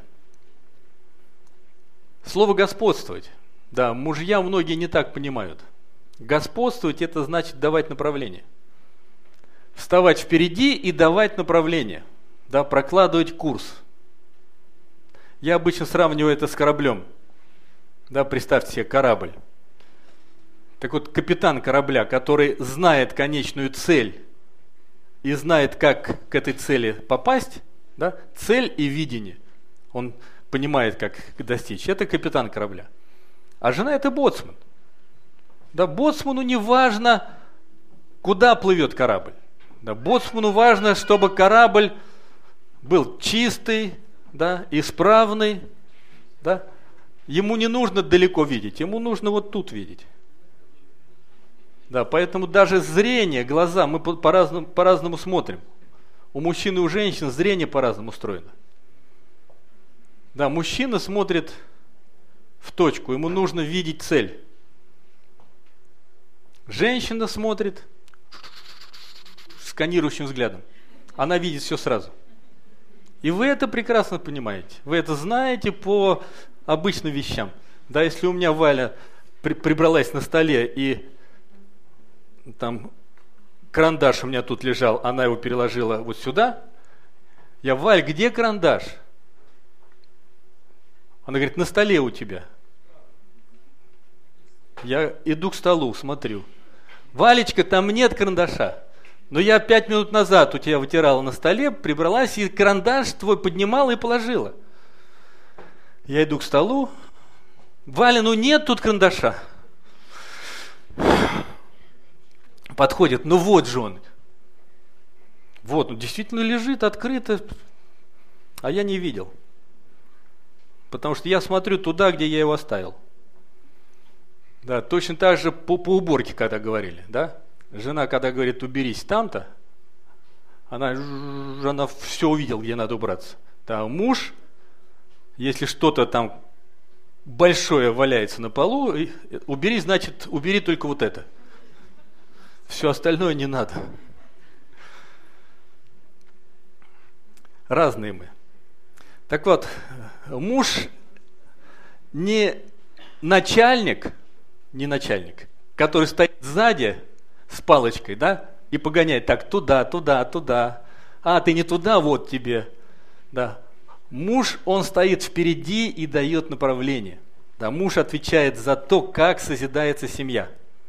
Слово «господствовать». Да, мужья многие не так понимают. Господствовать – это значит давать направление. Вставать впереди и давать направление. Да, прокладывать курс. Я обычно сравниваю это с кораблем. Да, представьте себе корабль. Так вот, капитан корабля, который знает конечную цель и знает, как к этой цели попасть, да, цель и видение, Он понимает, как достичь. Это капитан корабля. А жена – это боцман. Да, боцману не важно, куда плывет корабль. Да, боцману важно, чтобы корабль был чистый, да, исправный. Да. Ему не нужно далеко видеть, ему нужно вот тут видеть. Да, поэтому даже зрение, глаза, мы по-разному смотрим. У мужчин и у женщин зрение по-разному устроено. Да, мужчина смотрит в точку, ему нужно видеть цель. Женщина смотрит сканирующим взглядом. Она видит все сразу. И вы это прекрасно понимаете. Вы это знаете по обычным вещам. Да, если у меня Валя прибралась на столе и там карандаш у меня тут лежал, она его переложила вот сюда. Я: Валь, где карандаш? Она говорит: на столе у тебя. Я иду к столу, смотрю. Валечка, там нет карандаша. Но я 5 минут назад у тебя вытирала на столе, прибралась и карандаш твой поднимала и положила. Я иду к столу. Валя, ну нет тут карандаша. Подходит: ну вот же он. Вот, он действительно лежит открыто, а я не видел. Потому что я смотрю туда, где я его оставил. Да, точно так же по уборке, когда говорили, да? Жена, когда говорит: уберись там-то, она все увидела, где надо убраться. Да, муж, если что-то там большое валяется на полу, убери, значит, убери только вот это. Все остальное не надо. Разные мы. Так вот, муж не начальник, который стоит сзади с палочкой, да, и погоняет так туда, туда, туда. А, ты не туда, вот тебе. Да. Муж, он стоит впереди и дает направление. Да, муж отвечает за то, как созидается семья.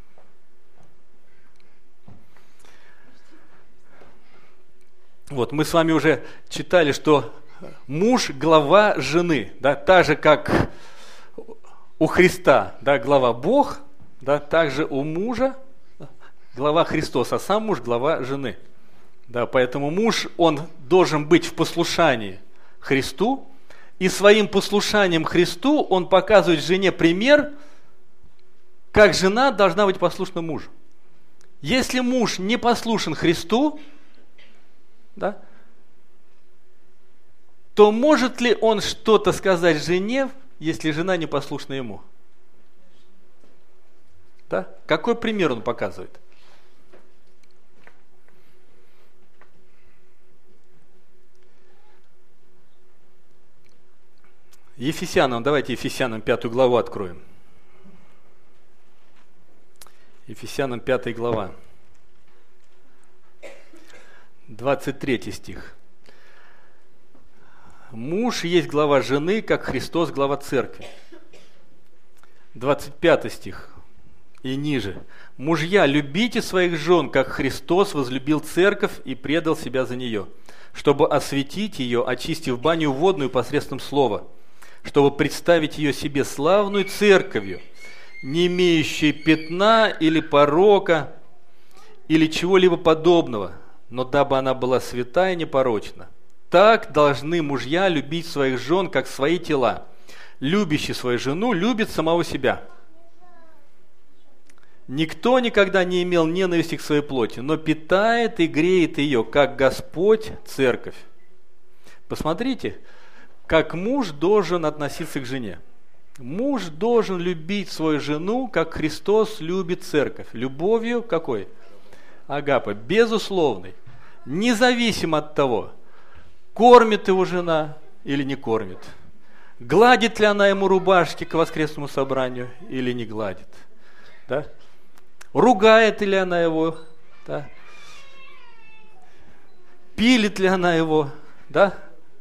Вот, мы с вами уже читали, что муж – глава жены, да, так же, как у Христа, да, глава Бог, да, также у мужа глава Христос, а сам муж – глава жены. Да, поэтому муж, он должен быть в послушании Христу, и своим послушанием Христу он показывает жене пример, как жена должна быть послушна мужу. Если муж не послушен Христу, да, то может ли он что-то сказать жене, если жена не послушна ему? Да? Какой пример он показывает? Ефесянам, давайте Ефесянам 5 главу откроем. Ефесянам 5 глава. 23 стих. Муж есть глава жены, как Христос глава церкви. 25 стих и ниже. Мужья, любите своих жен, как Христос возлюбил церковь и предал себя за нее, чтобы осветить ее, очистив баню водную посредством слова, чтобы представить ее себе славную церковью, не имеющей пятна или порока, или чего-либо подобного, но дабы она была свята и непорочна. Так должны мужья любить своих жен, как свои тела. Любящий свою жену любит самого себя. Никто никогда не имел ненависти к своей плоти, но питает и греет ее, как Господь церковь. Посмотрите, как муж должен относиться к жене. Муж должен любить свою жену, как Христос любит церковь. Любовью какой? Агапы, безусловной. Независимо от того, кормит его жена или не кормит. Гладит ли она ему рубашки к воскресному собранию или не гладит. Да? Ругает ли она его. Да? Пилит ли она его. Да?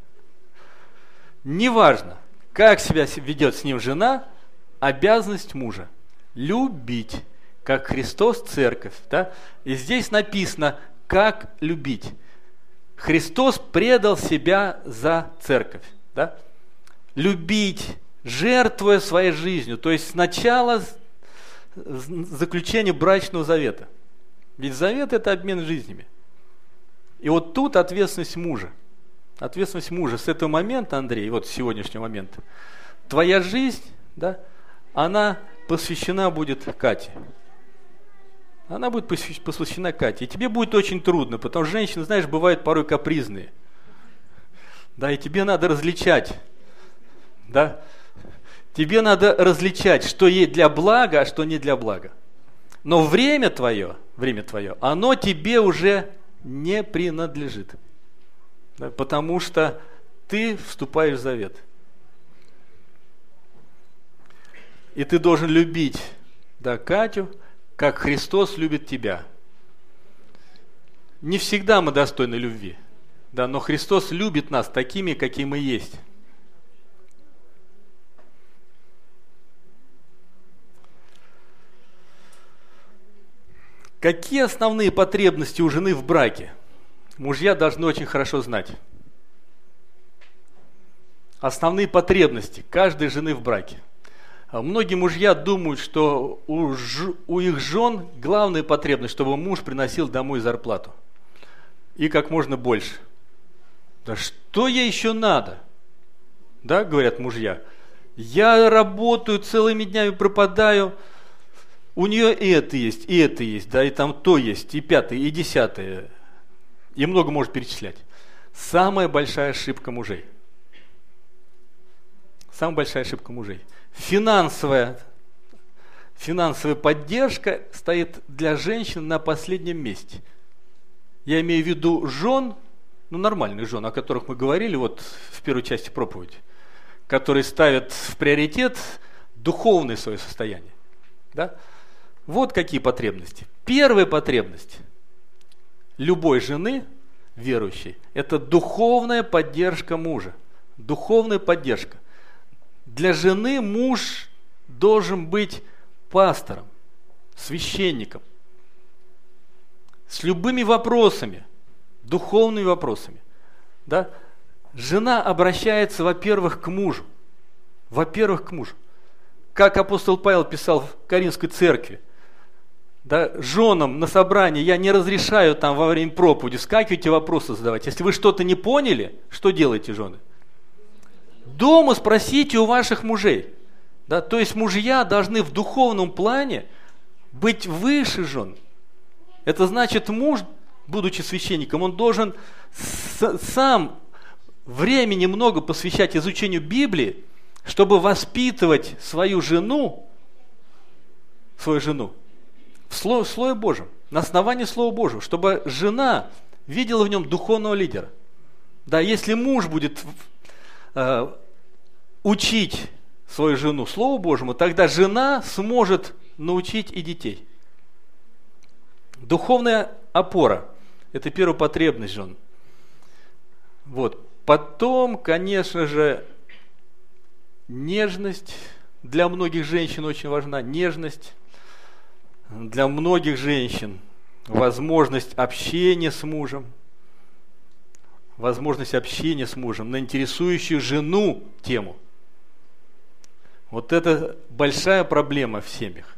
Неважно, как себя ведет с ним жена, обязанность мужа – любить, как Христос церковь. Да? И здесь написано, как любить. Христос предал себя за церковь. Да? любить, жертвуя своей жизнью. То есть сначала заключение брачного завета. Ведь завет – это обмен жизнями. И вот тут ответственность мужа. Ответственность мужа. С этого момента, Андрей, вот с сегодняшнего момента, твоя жизнь, да, она посвящена будет Кате. Она будет посвящена Кате. И тебе будет очень трудно, потому что женщины, знаешь, бывают порой капризные. Да, и тебе надо различать. Да? Тебе надо различать, что ей для блага, а что не для блага. Но время твое, оно тебе уже не принадлежит. Да, потому что ты вступаешь в завет. И ты должен любить, да, Катю, как Христос любит тебя. Не всегда мы достойны любви, да, но Христос любит нас такими, какие мы есть. Какие основные потребности у жены в браке? Мужья должны очень хорошо знать. Основные потребности каждой жены в браке. Многие мужья думают, что у их жен главная потребность, чтобы муж приносил домой зарплату. И как можно больше. Да что ей еще надо? Да, говорят мужья. Я работаю, целыми днями пропадаю. У нее и это есть, да, и там то есть, и пятое, и десятое. И много может перечислять. Самая большая ошибка мужей. Самая большая ошибка мужей. Финансовая поддержка стоит для женщин на последнем месте. Я имею в виду жен, нормальных жен, о которых мы говорили вот в первой части проповеди, которые ставят в приоритет духовное свое состояние. Да? Вот какие потребности. Первая потребность любой жены, верующей, это духовная поддержка мужа. Духовная поддержка. Для жены муж должен быть пастором, священником, с любыми вопросами, духовными вопросами. Да? Жена обращается, во-первых, к мужу. Во-первых, к мужу. Как апостол Павел писал в Коринфской церкви, да, женам на собрании я не разрешаю там во время проповеди вскакивать и вопросы задавать. Если вы что-то не поняли, что делаете, жены? Дома спросите у ваших мужей. Да, то есть мужья должны в духовном плане быть выше жен. Это значит, муж, будучи священником, он должен сам времени много посвящать изучению Библии, чтобы воспитывать свою жену в Слове Божьем, на основании Слова Божьего, чтобы жена видела в нем духовного лидера. Да, если муж будет учить свою жену Слову Божьему, тогда жена сможет научить и детей. Духовная опора – это первая потребность жен. Вот. Потом, конечно же, нежность для многих женщин очень важна. Нежность для многих женщин. Возможность общения с мужем. Возможность общения с мужем на интересующую жену тему. Вот это большая проблема в семьях.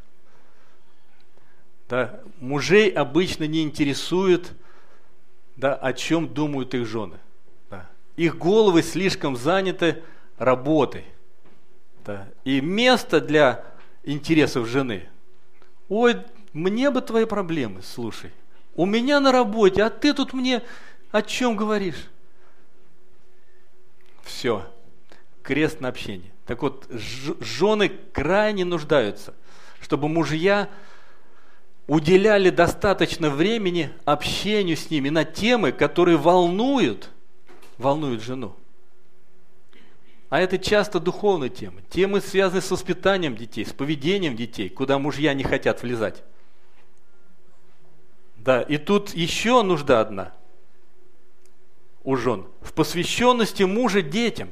Да, мужей обычно не интересует, да, о чем думают их жены. Да. Их головы слишком заняты работой. Да. И место для интересов жены. Ой, мне бы твои проблемы, слушай. У меня на работе, а ты тут мне о чем говоришь? Все. Крест на общение. Так вот, жены крайне нуждаются, чтобы мужья уделяли достаточно времени общению с ними на темы, которые волнуют жену. А это часто духовные темы. Темы, связанные с воспитанием детей, с поведением детей, куда мужья не хотят влезать. Да, и тут еще нужда одна у жен. В посвященности мужа детям.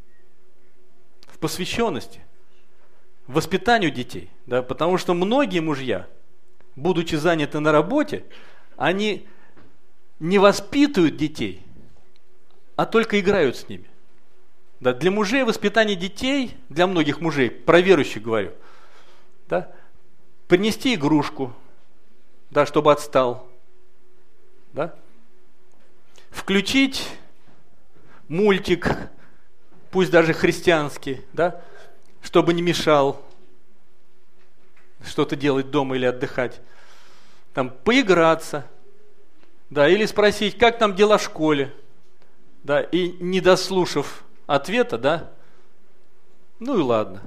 В посвященности. В воспитанию детей. Да, потому что многие мужья, будучи заняты на работе, они не воспитывают детей, а только играют с ними. Да, для мужей воспитание детей, для многих мужей, про верующих говорю, да, принести игрушку, да, чтобы отстал, да, включить мультик, пусть даже христианский, да, чтобы не мешал что-то делать дома или отдыхать, там, поиграться, да, или спросить, как там дела в школе, да, и не дослушав ответа, да, ну и ладно.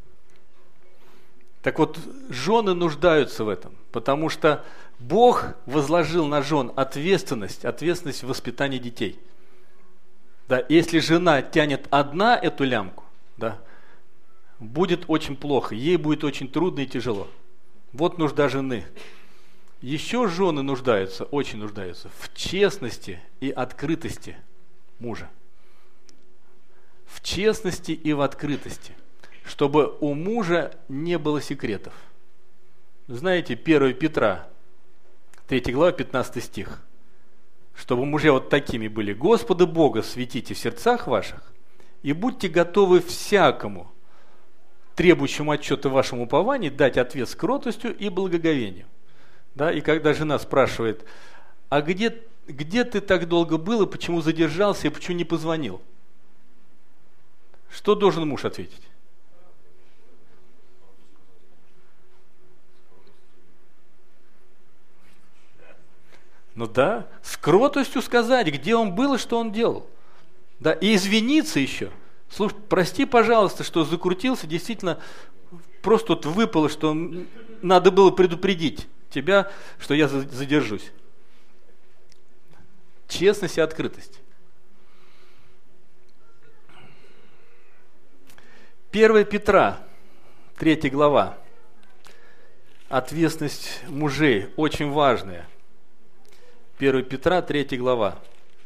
Так вот, жены нуждаются в этом, потому что Бог возложил на жен ответственность в воспитании детей. Да, если жена тянет одна эту лямку, да, будет очень плохо, ей будет очень трудно и тяжело. Вот нужда жены. Еще жены нуждаются, очень нуждаются в честности и открытости мужа. В честности и в открытости, чтобы у мужа не было секретов. Знаете, 1 Петра, 3 глава, 15 стих. Чтобы мужья вот такими были. Господа Бога светите в сердцах ваших и будьте готовы всякому, требующему отчета вашему упованию, дать ответ с кротостью и благоговением. Да, и когда жена спрашивает, а где ты так долго был и почему задержался и почему не позвонил? Что должен муж ответить? Ну да, с кротостью сказать, где он был и что он делал. Да, и извиниться еще. Слушай, прости, пожалуйста, что закрутился, действительно, просто вот выпало, что надо было предупредить тебя, что я задержусь. Честность и открытость. 1 Петра, 3 глава. Ответственность мужей очень важная. 1 Петра, 3 глава,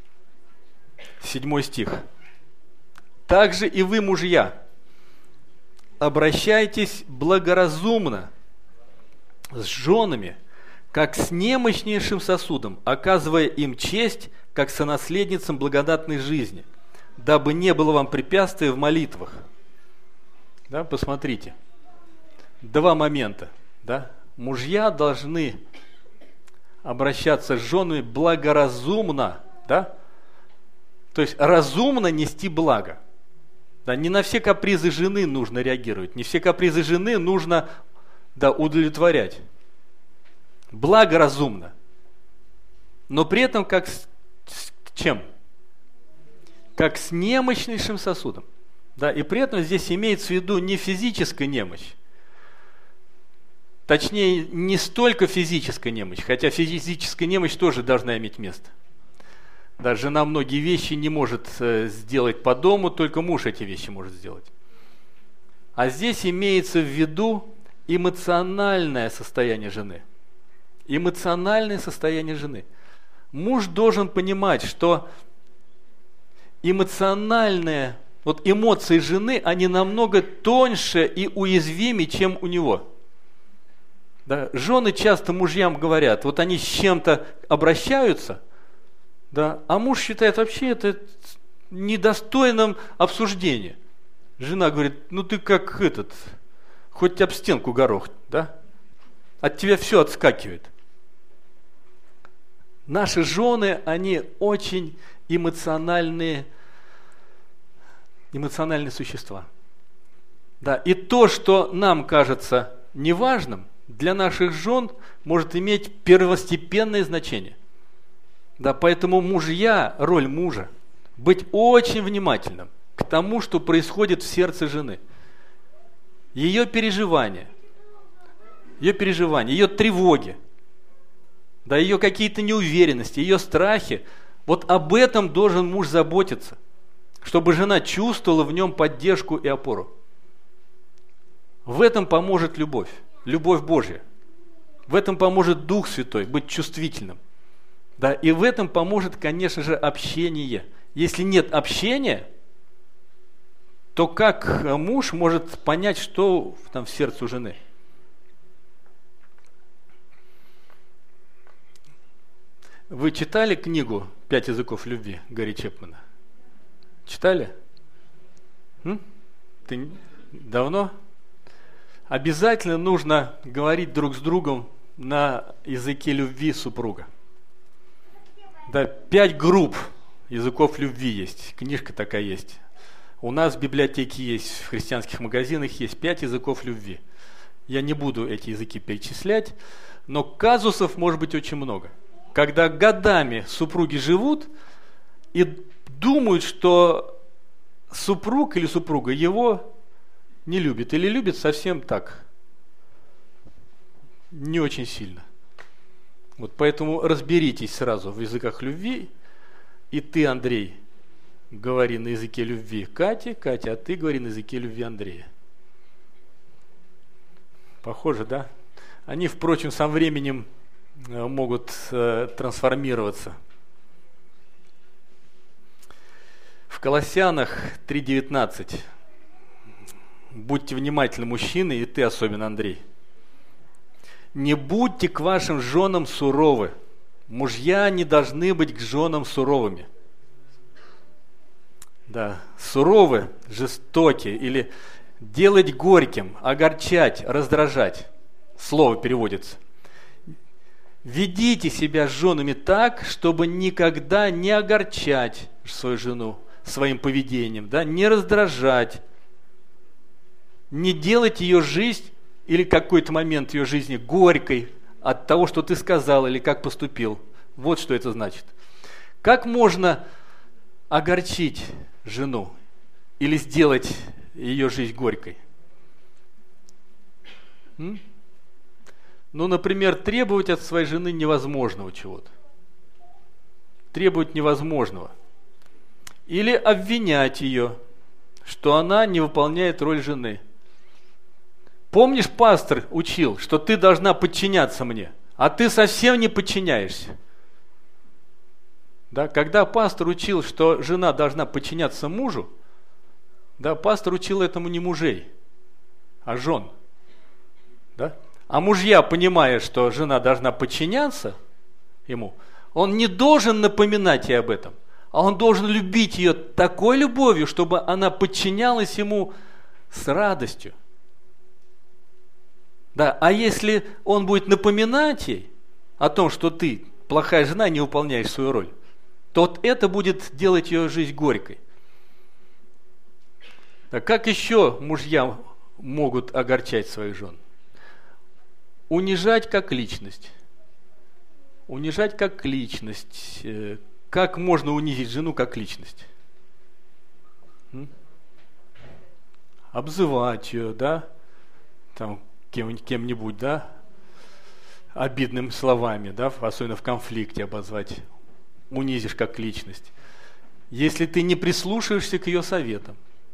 7 стих. «Также и вы, мужья, обращайтесь благоразумно с женами, как с немощнейшим сосудом, оказывая им честь, как сонаследницам благодатной жизни, дабы не было вам препятствия в молитвах». Да, посмотрите, два момента. Да? Мужья должны обращаться с женами благоразумно, да? То есть разумно нести благо. Да? Не на все капризы жены нужно реагировать, не все капризы жены нужно, да, удовлетворять. Благоразумно. Но при этом как с чем? Как с немощнейшим сосудом. Да? И при этом здесь имеется в виду не физическая немощь. Точнее, не столько физическая немощь, хотя физическая немощь тоже должна иметь место. Да, жена многие вещи не может сделать по дому, только муж эти вещи может сделать. А здесь имеется в виду эмоциональное состояние жены. Эмоциональное состояние жены. Муж должен понимать, что эмоциональные, вот эмоции жены, они намного тоньше и уязвимее, чем у него. Да, жены часто мужьям говорят, вот они с чем-то обращаются, да, а муж считает вообще это недостойным обсуждения. Жена говорит, ну ты как этот, хоть об стенку горох, да? От тебя все отскакивает. Наши жены, они очень эмоциональные существа. Да, и то, что нам кажется неважным, для наших жен может иметь первостепенное значение. Да, поэтому мужья, роль мужа, быть очень внимательным к тому, что происходит в сердце жены. Ее переживания, ее тревоги, да, ее какие-то неуверенности, ее страхи. Вот об этом должен муж заботиться, чтобы жена чувствовала в нем поддержку и опору. В этом поможет любовь Божья. В этом поможет Дух Святой, быть чувствительным. Да, и в этом поможет, конечно же, общение. Если нет общения, то как муж может понять, что там в сердце у жены? Вы читали книгу «5 языков любви» Гарри Чепмана? Читали? Ты давно? Обязательно нужно говорить друг с другом на языке любви супруга. Да, 5 групп языков любви есть. Книжка такая есть. У нас в библиотеке есть, в христианских магазинах есть 5 языков любви. Я не буду эти языки перечислять, но казусов может быть очень много. Когда годами супруги живут и думают, что супруг или супруга его не любит, или любит совсем так, не очень сильно. Вот поэтому разберитесь сразу в языках любви, и ты, Андрей, говори на языке любви Кате, Катя, а ты говори на языке любви Андрея. Похоже, да? Они, впрочем, со временем могут трансформироваться. В Колоссянах 3:19. Будьте внимательны, мужчины, и ты особенно, Андрей. Не будьте к вашим женам суровы. Мужья не должны быть к женам суровыми. Да, суровы, жестокие, или делать горьким, огорчать, раздражать. Слово переводится. Ведите себя с женами так, чтобы никогда не огорчать свою жену своим поведением, да, не раздражать, не делать ее жизнь или какой-то момент ее жизни горькой от того, что ты сказал или как поступил. Вот что это значит. Как можно огорчить жену или сделать ее жизнь горькой? Ну, например, требовать от своей жены невозможного чего-то. Требовать невозможного. Или обвинять ее, что она не выполняет роль жены. Помнишь, пастор учил, что ты должна подчиняться мне, а ты совсем не подчиняешься. Да, когда пастор учил, что жена должна подчиняться мужу, да, пастор учил этому не мужей, а жен. Да? А мужья, понимая, что жена должна подчиняться ему, он не должен напоминать ей об этом, а он должен любить ее такой любовью, чтобы она подчинялась ему с радостью. Да, а если он будет напоминать ей о том, что ты плохая жена, не выполняешь свою роль, то вот это будет делать ее жизнь горькой. Да, как еще мужья могут огорчать своих жен? Унижать как личность. Унижать как личность. Как можно унизить жену как личность? Обзывать ее, да? Там, кем-нибудь, да? Обидными словами, да? Особенно в конфликте обозвать. Унизишь как личность. Если ты не прислушаешься к ее советам.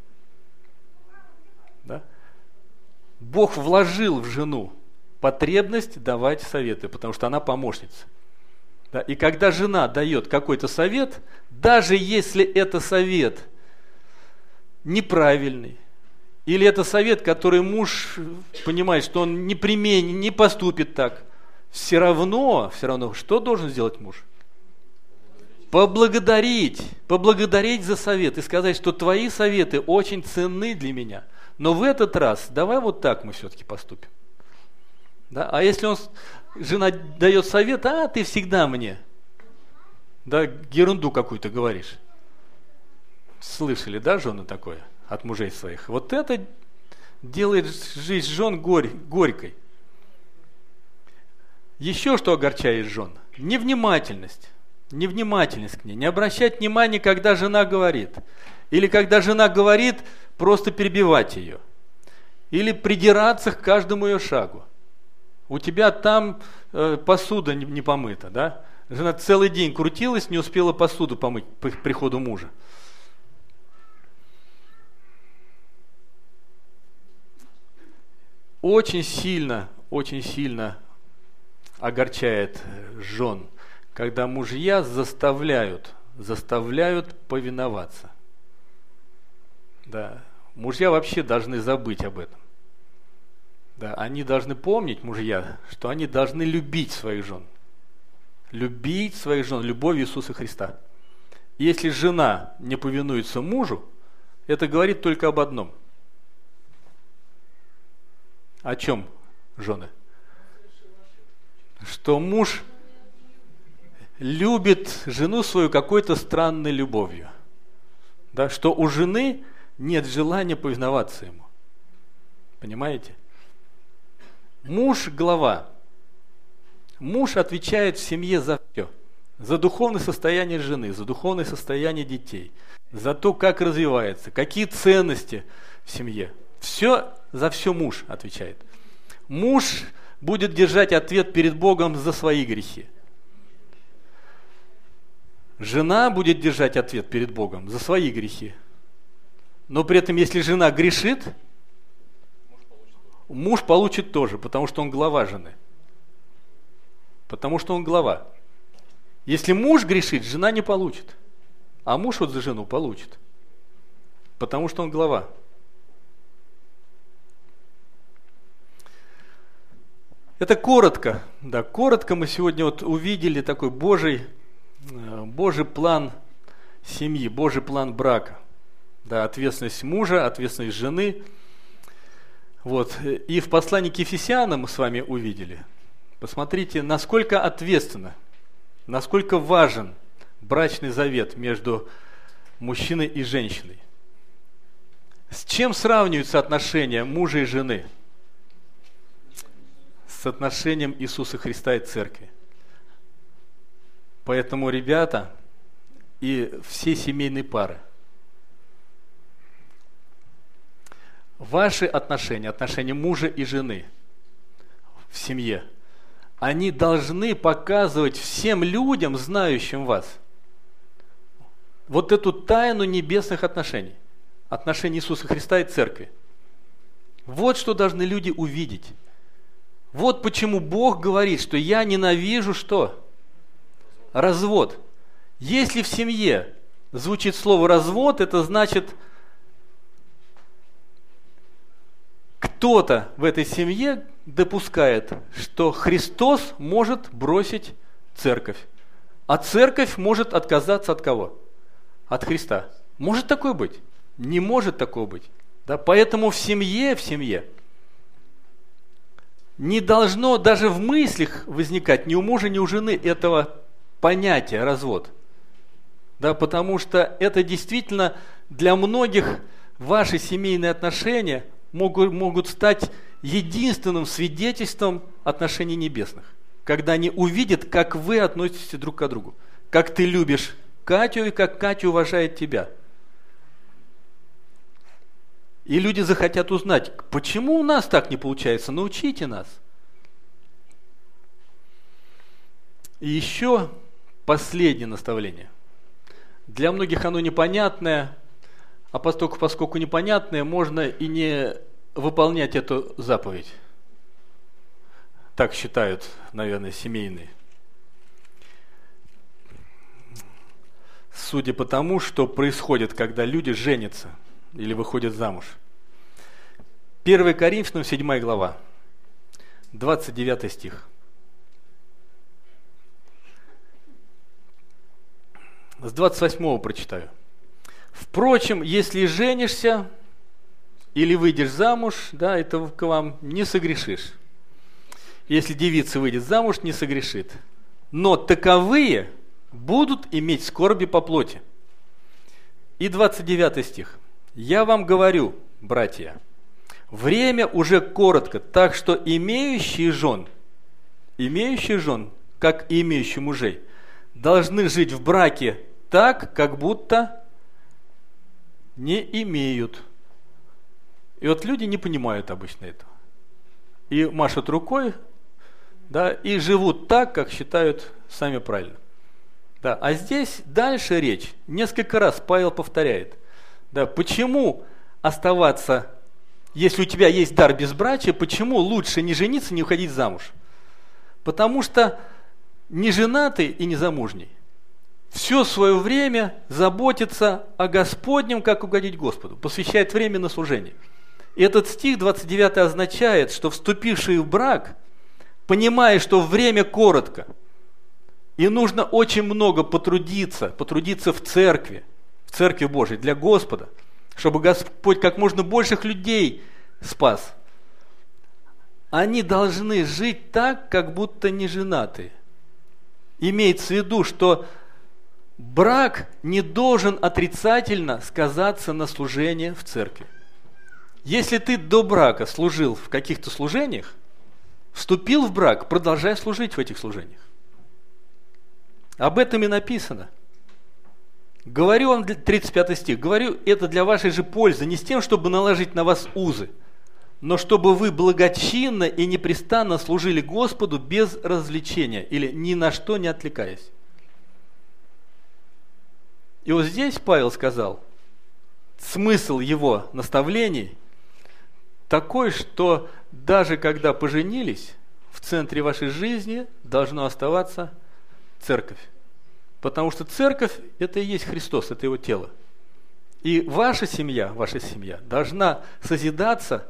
Да? Бог вложил в жену потребность давать советы, потому что она помощница. Да? И когда жена дает какой-то совет, даже если это совет неправильный, или это совет, который муж понимает, что он не поступит так, все равно, что должен сделать муж? Поблагодарить за совет и сказать, что твои советы очень ценны для меня. Но в этот раз давай вот так мы все-таки поступим. Да? А если жена дает совет, ты всегда мне, да, ерунду какую-то говоришь. Слышали, да, жены такое от мужей своих? Вот это делает жизнь жен горькой. Еще что огорчает жен? Невнимательность. Невнимательность к ней. Не обращать внимания, когда жена говорит. Или когда жена говорит, просто перебивать ее. Или придираться к каждому ее шагу. У тебя там посуда не помыта, да? Жена целый день крутилась, не успела посуду помыть по приходу мужа. Очень сильно огорчает жен, когда мужья заставляют повиноваться. Да. Мужья вообще должны забыть об этом. Да. Они должны помнить, мужья, что они должны любить своих жен. Любить своих жен любовью Иисуса Христа. Если жена не повинуется мужу, это говорит только об одном. О чем, жены? Что муж любит жену свою какой-то странной любовью. Да, что у жены нет желания повиноваться ему. Понимаете? Муж – глава. Муж отвечает в семье за все. За духовное состояние жены, за духовное состояние детей, за то, как развивается, какие ценности в семье. За все муж отвечает. Муж будет держать ответ перед Богом за свои грехи. Жена будет держать ответ перед Богом за свои грехи. Но при этом, если жена грешит, муж получит тоже, потому что он глава жены. Потому что он глава. Если муж грешит, жена не получит. А муж вот за жену получит. Потому что он глава. Это коротко. Да, коротко мы сегодня вот увидели такой Божий план семьи, Божий план брака. Да, ответственность мужа, ответственность жены. Вот. И в послании к Ефесянам мы с вами увидели. Посмотрите, насколько ответственно, насколько важен брачный завет между мужчиной и женщиной. С чем сравниваются отношения мужа и жены? С отношением Иисуса Христа и Церкви. Поэтому, ребята, и все семейные пары, ваши отношения, отношения мужа и жены в семье, они должны показывать всем людям, знающим вас, вот эту тайну небесных отношений, отношений Иисуса Христа и Церкви. Вот что должны люди увидеть. Вот почему Бог говорит, что я ненавижу что? Развод. Если в семье звучит слово развод, это значит, кто-то в этой семье допускает, что Христос может бросить церковь, а церковь может отказаться от кого? От Христа. Может такое быть? Не может такого быть. Да? Поэтому в семье не должно даже в мыслях возникать ни у мужа, ни у жены этого понятия развод. Да, потому что это действительно для многих ваши семейные отношения могут стать единственным свидетельством отношений небесных. Когда они увидят, как вы относитесь друг к другу. Как ты любишь Катю и как Катя уважает тебя. И люди захотят узнать, почему у нас так не получается, научите нас. И еще последнее наставление. Для многих оно непонятное, а поскольку непонятное, можно и не выполнять эту заповедь. Так считают, наверное, семейные. Судя по тому, что происходит, когда люди женятся или выходят замуж. 1 Коринфянам 7 глава, 29 стих. С 28 прочитаю. Впрочем, если женишься или выйдешь замуж, да, это к вам не согрешишь. Если девица выйдет замуж, не согрешит. Но таковые будут иметь скорби по плоти. И 29 стих. Я вам говорю, братья, время уже коротко, так что имеющие жен, как и имеющие мужей, должны жить в браке так, как будто не имеют. И вот люди не понимают обычно этого. И машут рукой, да, и живут так, как считают сами правильно. Да, а здесь дальше речь. Несколько раз Павел повторяет. Да, почему оставаться, если у тебя есть дар безбрачия, почему лучше не жениться, не уходить замуж? Потому что неженатый и незамужний все свое время заботится о Господнем, как угодить Господу, посвящает время на служение. И этот стих 29 означает, что вступивший в брак, понимая, что время коротко, и нужно очень много потрудиться в церкви Божией для Господа, чтобы Господь как можно больших людей спас. Они должны жить так, как будто не женаты. Имеется в виду, что брак не должен отрицательно сказаться на служении в церкви. Если ты до брака служил в каких-то служениях, вступил в брак, продолжай служить в этих служениях. Об этом и написано. Говорю вам, 35 стих, говорю это для вашей же пользы, не с тем, чтобы наложить на вас узы, но чтобы вы благочинно и непрестанно служили Господу без развлечения или ни на что не отвлекаясь. И вот здесь Павел сказал, смысл его наставлений такой, что даже когда поженились, в центре вашей жизни должна оставаться церковь. Потому что церковь – это и есть Христос, это Его тело. И ваша семья должна созидаться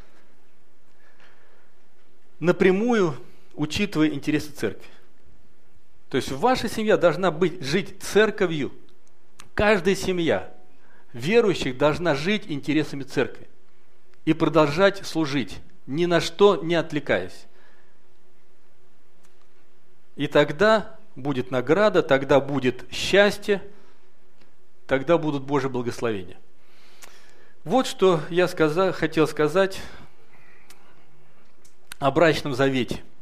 напрямую, учитывая интересы церкви. То есть ваша семья должна жить церковью. Каждая семья верующих должна жить интересами церкви и продолжать служить, ни на что не отвлекаясь. И тогда будет награда, тогда будет счастье, тогда будут Божьи благословения. Вот что я хотел сказать о брачном завете.